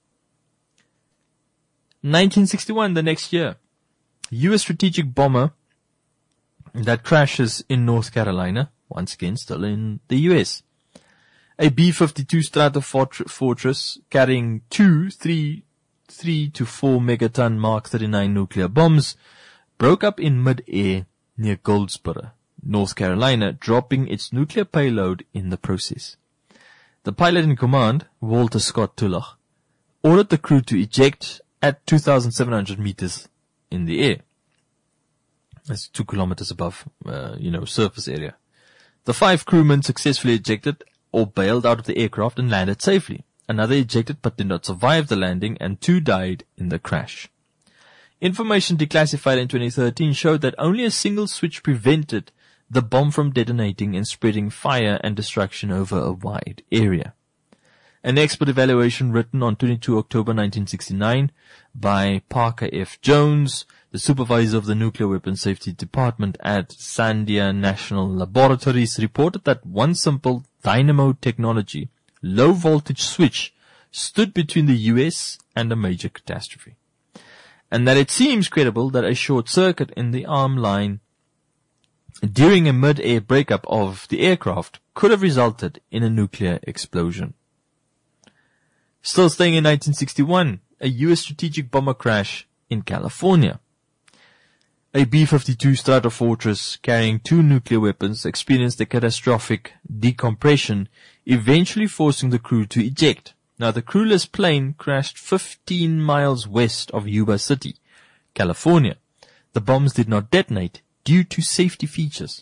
1961, the next year, U.S. strategic bomber that crashes in North Carolina, once again still in the U.S. A B-52 Stratofortress carrying 3 to 4 megaton Mark 39 nuclear bombs broke up in mid-air near Goldsboro, North Carolina, dropping its nuclear payload in the process. The pilot in command, Walter Scott Tulloch, ordered the crew to eject at 2,700 meters in the air. That's 2 kilometers above, surface area. The 5 crewmen successfully ejected or bailed out of the aircraft and landed safely. Another ejected but did not survive the landing, and 2 died in the crash. Information declassified in 2013 showed that only a single switch prevented the bomb from detonating and spreading fire and destruction over a wide area. An expert evaluation written on 22 October 1969 by Parker F. Jones, the supervisor of the Nuclear Weapons Safety Department at Sandia National Laboratories, reported that one simple dynamo technology low voltage switch stood between the US and a major catastrophe, and that it seems credible that a short circuit in the arm line during a mid-air breakup of the aircraft could have resulted in a nuclear explosion. Still staying in 1961, a US strategic bomber crash in California. A B-52 Stratofortress carrying 2 nuclear weapons experienced a catastrophic decompression, eventually forcing the crew to eject. Now, the crewless plane crashed 15 miles west of Yuba City, California. The bombs did not detonate due to safety features.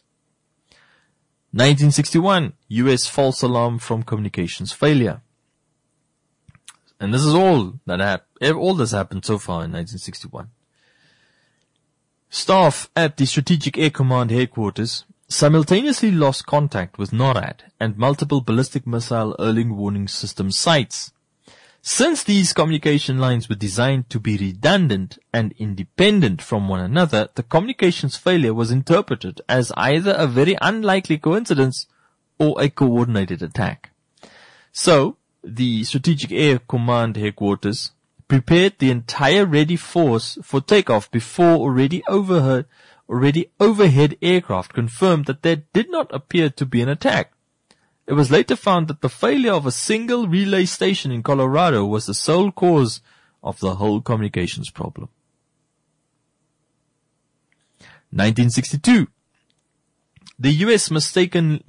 1961, US false alarm from communications failure. And this is all this happened so far in 1961. Staff at the Strategic Air Command headquarters simultaneously lost contact with NORAD and multiple ballistic missile early warning system sites. Since these communication lines were designed to be redundant and independent from one another, the communications failure was interpreted as either a very unlikely coincidence or a coordinated attack. So, the Strategic Air Command headquarters prepared the entire ready force for takeoff before already overhead aircraft confirmed that there did not appear to be an attack. It was later found that the failure of a single relay station in Colorado was the sole cause of the whole communications problem. 1962. The U.S. mistaken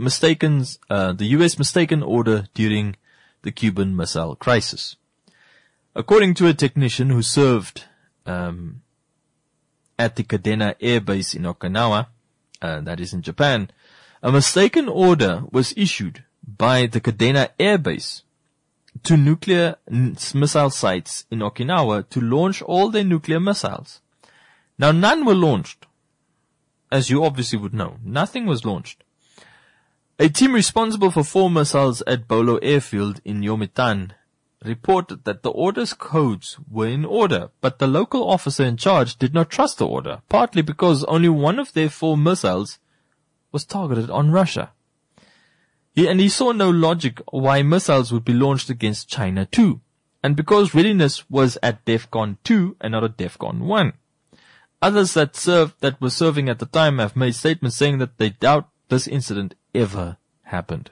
order during the Cuban Missile Crisis. According to a technician who served at the Kadena Air Base in Okinawa, that is in Japan, a mistaken order was issued by the Kadena Air Base to nuclear missile sites in Okinawa to launch all their nuclear missiles. Now, none were launched. As you obviously would know, nothing was launched. A team responsible for 4 missiles at Bolo Airfield in Yomitan reported that the order's codes were in order, but the local officer in charge did not trust the order, partly because only one of their 4 missiles was targeted on Russia. He saw no logic why missiles would be launched against China too, and because readiness was at DEFCON 2 and not at DEFCON 1. Others that were serving at the time have made statements saying that they doubt this incident ever happened.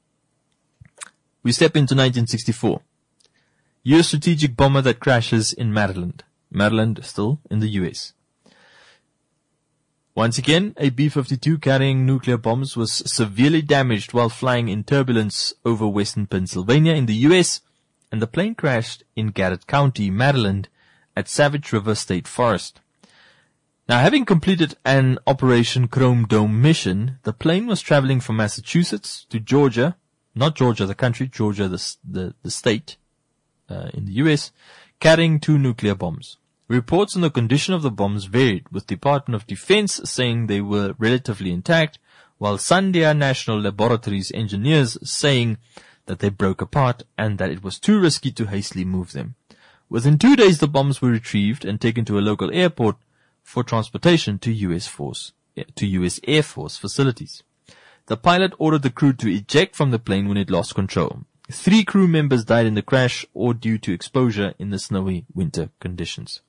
We step into 1964. U.S. strategic bomber that crashes in Maryland. Maryland still in the U.S. Once again, a B-52 carrying nuclear bombs was severely damaged while flying in turbulence over western Pennsylvania in the U.S., and the plane crashed in Garrett County, Maryland, at Savage River State Forest. Now, having completed an Operation Chrome Dome mission, the plane was traveling from Massachusetts to Georgia, not Georgia the country, Georgia the state, in the U.S., carrying 2 nuclear bombs. Reports on the condition of the bombs varied, with Department of Defense saying they were relatively intact, while Sandia National Laboratories engineers saying that they broke apart and that it was too risky to hastily move them. Within 2 days, the bombs were retrieved and taken to a local airport for transportation to U.S. Air Force facilities. The pilot ordered the crew to eject from the plane when it lost control. 3 crew members died in the crash or due to exposure in the snowy winter conditions.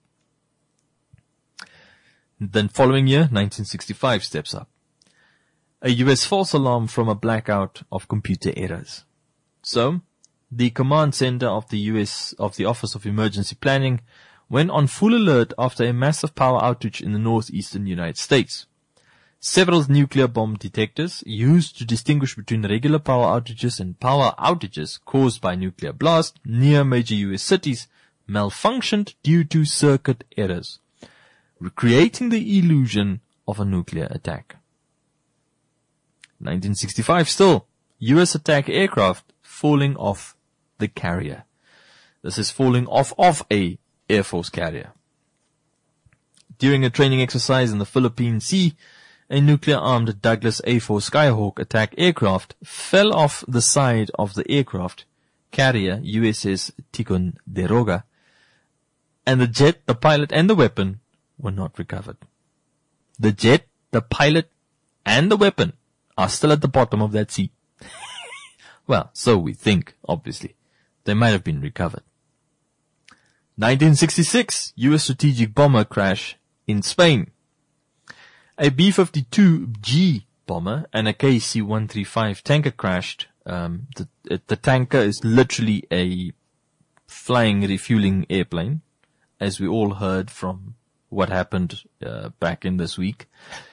Then following year, 1965 steps up. A U.S. false alarm from a blackout of computer errors. So, the command center of the Office of Emergency Planning went on full alert after a massive power outage in the northeastern United States. Several nuclear bomb detectors used to distinguish between regular power outages and power outages caused by nuclear blast near major U.S. cities malfunctioned due to circuit errors, creating the illusion of a nuclear attack. 1965 still, U.S. attack aircraft falling off the carrier. This is falling off of a Air Force carrier. During a training exercise in the Philippine Sea, a nuclear-armed Douglas A-4 Skyhawk attack aircraft fell off the side of the aircraft carrier USS Ticonderoga, and the jet, the pilot, and the weapon were not recovered. The jet, the pilot, and the weapon are still at the bottom of that sea. Well, so we think, obviously. They might have been recovered. 1966, U.S. strategic bomber crash in Spain. A B-52G bomber and a KC-135 tanker crashed. The tanker is literally a flying refueling airplane, as we all heard from what happened back in this week.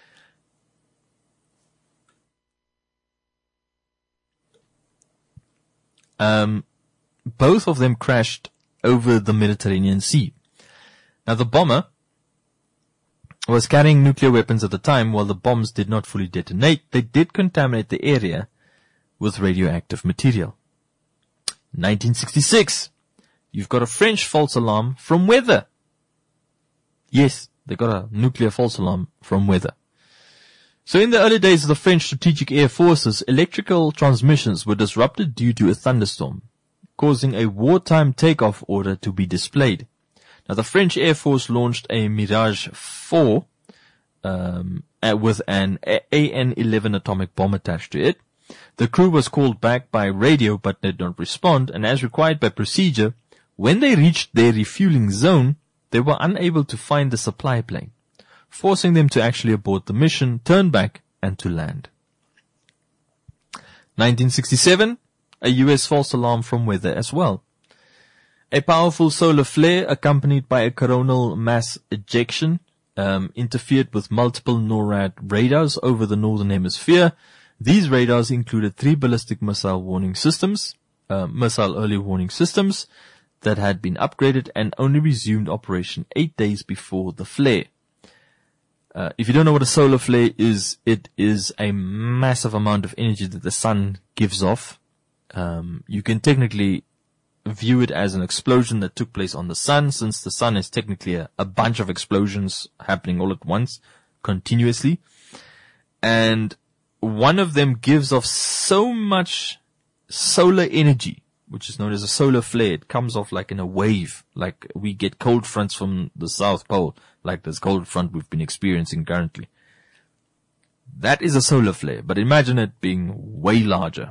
Both of them crashed over the Mediterranean Sea. Now, the bomber was carrying nuclear weapons at the time. While the bombs did not fully detonate, they did contaminate the area with radioactive material. 1966. You've got a French false alarm from weather. Yes, they got a nuclear false alarm from weather. So in the early days of the French Strategic Air Forces, electrical transmissions were disrupted due to a thunderstorm, causing a wartime takeoff order to be displayed. Now, the French Air Force launched a Mirage 4 with an AN-11 atomic bomb attached to it. The crew was called back by radio but did not respond, and as required by procedure, when they reached their refueling zone, they were unable to find the supply plane, forcing them to actually abort the mission, turn back, and to land. 1967, a U.S. false alarm from weather as well. A powerful solar flare accompanied by a coronal mass ejection interfered with multiple NORAD radars over the northern hemisphere. These radars included 3 ballistic missile warning systems, missile early warning systems that had been upgraded and only resumed operation 8 days before the flare. If you don't know what a solar flare is, it is a massive amount of energy that the sun gives off. You can technically view it as an explosion that took place on the sun, since the sun is technically a bunch of explosions happening all at once, continuously. And one of them gives off so much solar energy, which is known as a solar flare. It comes off like in a wave, like we get cold fronts from the South Pole, like this cold front we've been experiencing currently. That is a solar flare, but imagine it being way larger.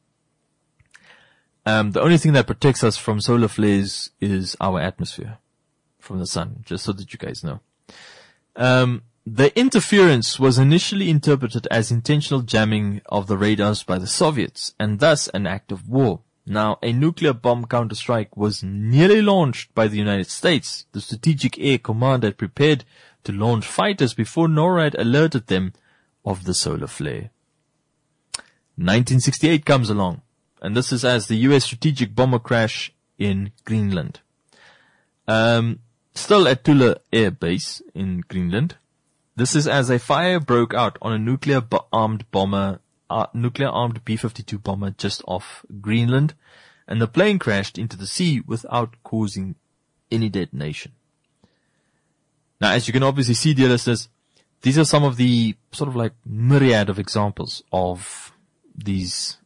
The only thing that protects us from solar flares is our atmosphere from the sun, just so that you guys know. The interference was initially interpreted as intentional jamming of the radars by the Soviets, and thus an act of war. Now, a nuclear bomb counterstrike was nearly launched by the United States. The Strategic Air Command had prepared to launch fighters before NORAD alerted them of the solar flare. 1968 comes along, and this is as the US strategic bomber crash in Greenland. Still at Thule Air Base in Greenland. This is as a fire broke out on a nuclear-armed B-52 bomber just off Greenland, and the plane crashed into the sea without causing any detonation. Now, as you can obviously see, dear listeners, these are some of the sort of like myriad of examples of these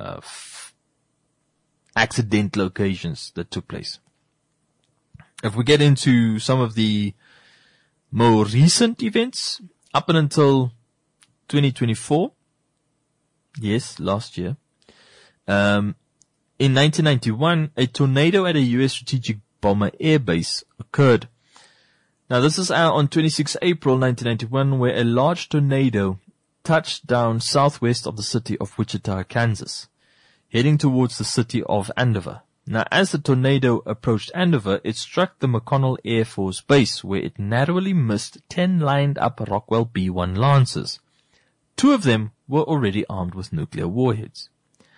accidental occasions that took place. If we get into some of the more recent events, up and until 2024, yes, last year, in 1991, a tornado at a U.S. strategic bomber airbase occurred. Now, this is on 26 April 1991, where a large tornado touched down southwest of the city of Wichita, Kansas, heading towards the city of Andover. Now, as the tornado approached Andover, it struck the McConnell Air Force Base, where it narrowly missed 10 lined-up Rockwell B-1 Lancers. 2 of them were already armed with nuclear warheads.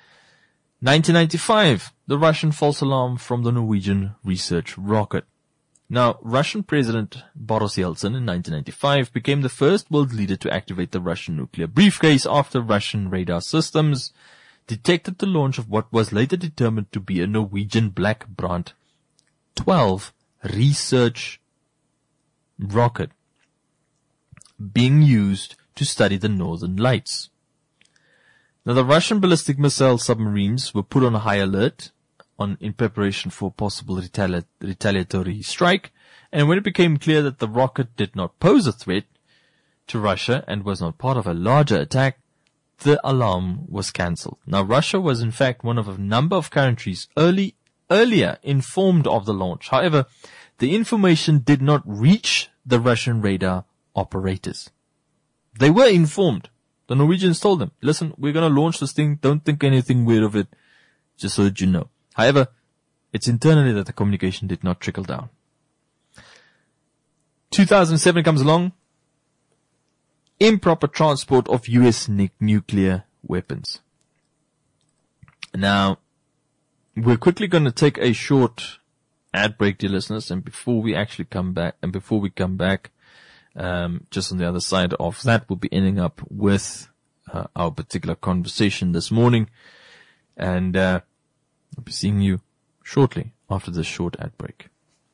1995, the Russian false alarm from the Norwegian research rocket. Now, Russian President Boris Yeltsin in 1995 became the first world leader to activate the Russian nuclear briefcase after Russian radar systems detected the launch of what was later determined to be a Norwegian Black Brant 12 research rocket being used to study the Northern Lights. Now, the Russian ballistic missile submarines were put on high alert in preparation for possible retaliatory strike, and when it became clear that the rocket did not pose a threat to Russia and was not part of a larger attack, the alarm was cancelled. Now, Russia was in fact one of a number of countries earlier informed of the launch. However, the information did not reach the Russian radar operators. They were informed. The Norwegians told them, listen, we're going to launch this thing. Don't think anything weird of it, just so that you know. However, it's internally that the communication did not trickle down. 2007 comes along. Improper transport of U.S. nuclear weapons. Now, we're quickly going to take a short ad break, dear listeners, and before we come back, just on the other side of that, we'll be ending up with our particular conversation this morning, and I'll be seeing you shortly after this short ad break.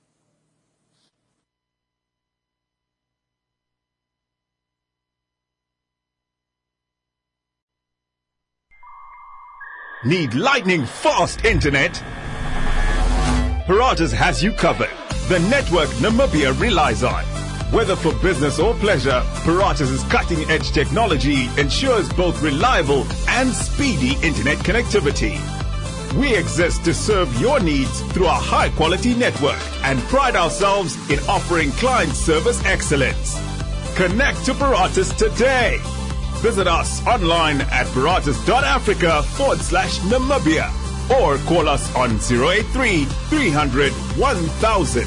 Need lightning fast internet? Paratus has you covered. The network Namibia relies on. Whether for business or pleasure, Paratus' cutting-edge technology ensures both reliable and speedy internet connectivity. We exist to serve your needs through our high-quality network and pride ourselves in offering client service excellence. Connect to Paratus today. Visit us online at paratus.africa/Namibia or call us on 083 300 1000.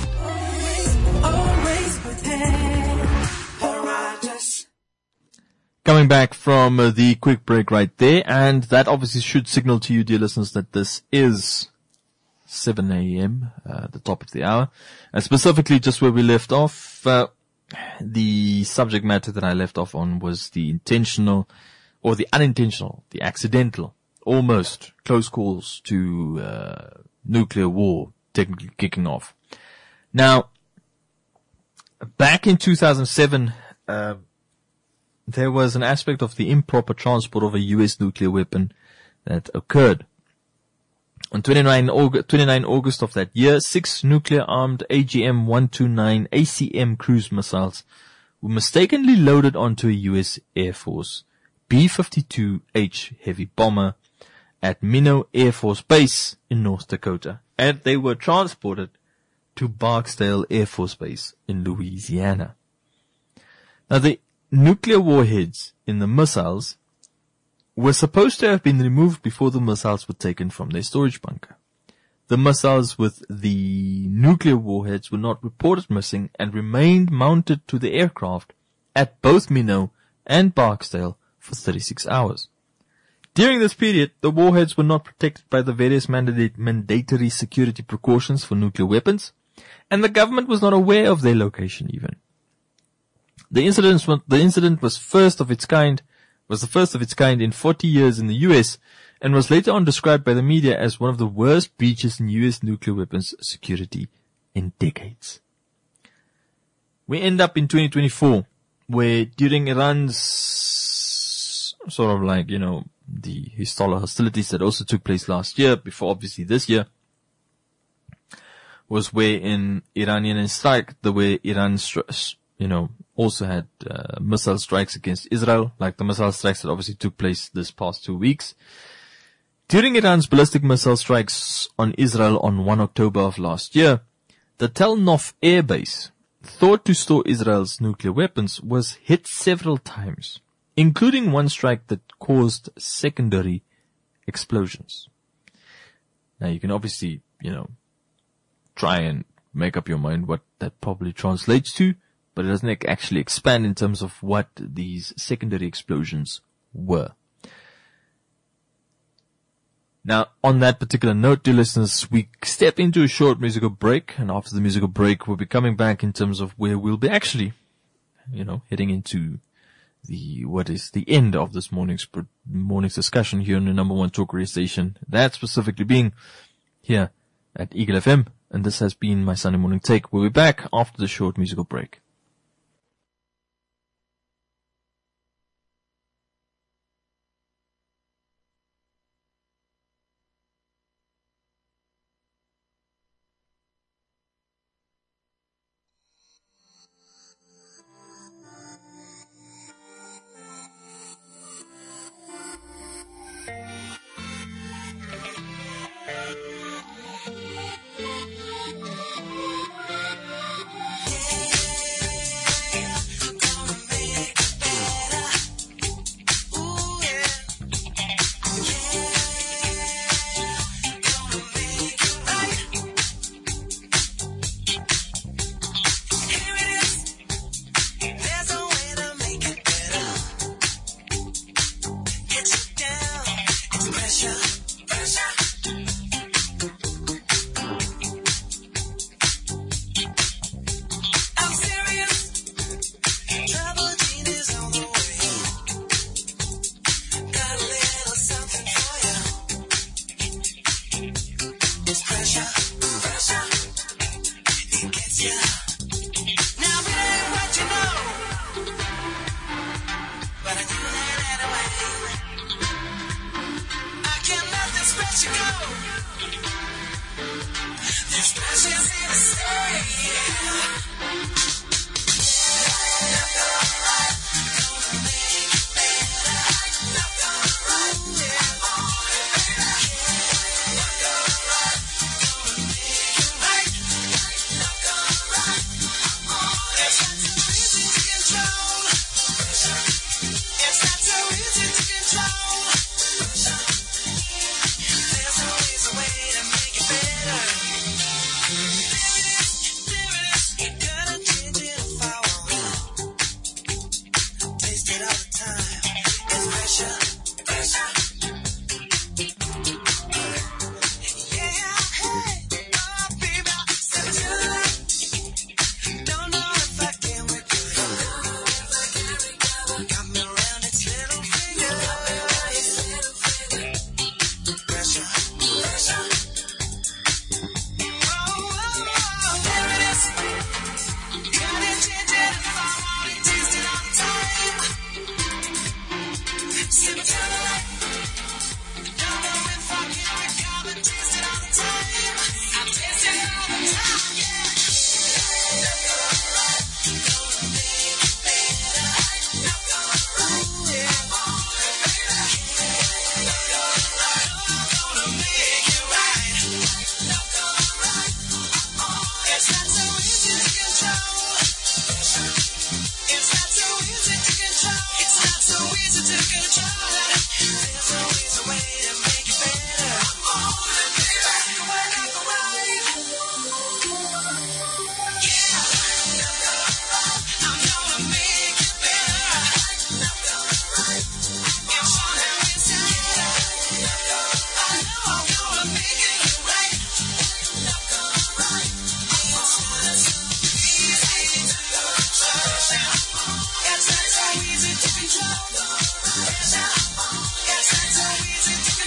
Coming back from the quick break right there, and that obviously should signal to you, dear listeners, that this is 7 a.m., the top of the hour, and specifically just where we left off. The subject matter that I left off on was the intentional or the unintentional, the accidental, almost close calls to nuclear war technically kicking off. Now, back in 2007, there was an aspect of the improper transport of a U.S. nuclear weapon that occurred. On 29 August of that year, 6 nuclear-armed AGM-129 ACM cruise missiles were mistakenly loaded onto a U.S. Air Force B-52H heavy bomber at Minot Air Force Base in North Dakota, and they were transported to Barksdale Air Force Base in Louisiana. Now, the nuclear warheads in the missiles were supposed to have been removed before the missiles were taken from their storage bunker. The missiles with the nuclear warheads were not reported missing and remained mounted to the aircraft at both Minnow and Barksdale for 36 hours. During this period, the warheads were not protected by the various mandatory security precautions for nuclear weapons, and the government was not aware of their location even. The incident was the first of its kind in 40 years in the US, and was later on described by the media as one of the worst breaches in US nuclear weapons security in decades. We end up in 2024, where during Iran's sort of like, the hostilities that also took place last year, before obviously this year, was where in Iranian strike, the way Iran, also had missile strikes against Israel, like the missile strikes that obviously took place this past 2 weeks. During Iran's ballistic missile strikes on Israel on 1 October of last year, the Tel Nof air base, thought to store Israel's nuclear weapons, was hit several times, including one strike that caused secondary explosions. Now you can obviously, try and make up your mind what that probably translates to, but it doesn't actually expand in terms of what these secondary explosions were. Now, on that particular note, dear listeners, we step into a short musical break, and after the musical break, we'll be coming back in terms of where we'll be actually, heading into what is the end of this morning's discussion here on the number one talk radio station, that specifically being here at Eagle FM, and this has been my Sunday morning take. We'll be back after the short musical break.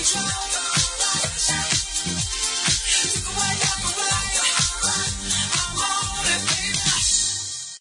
try.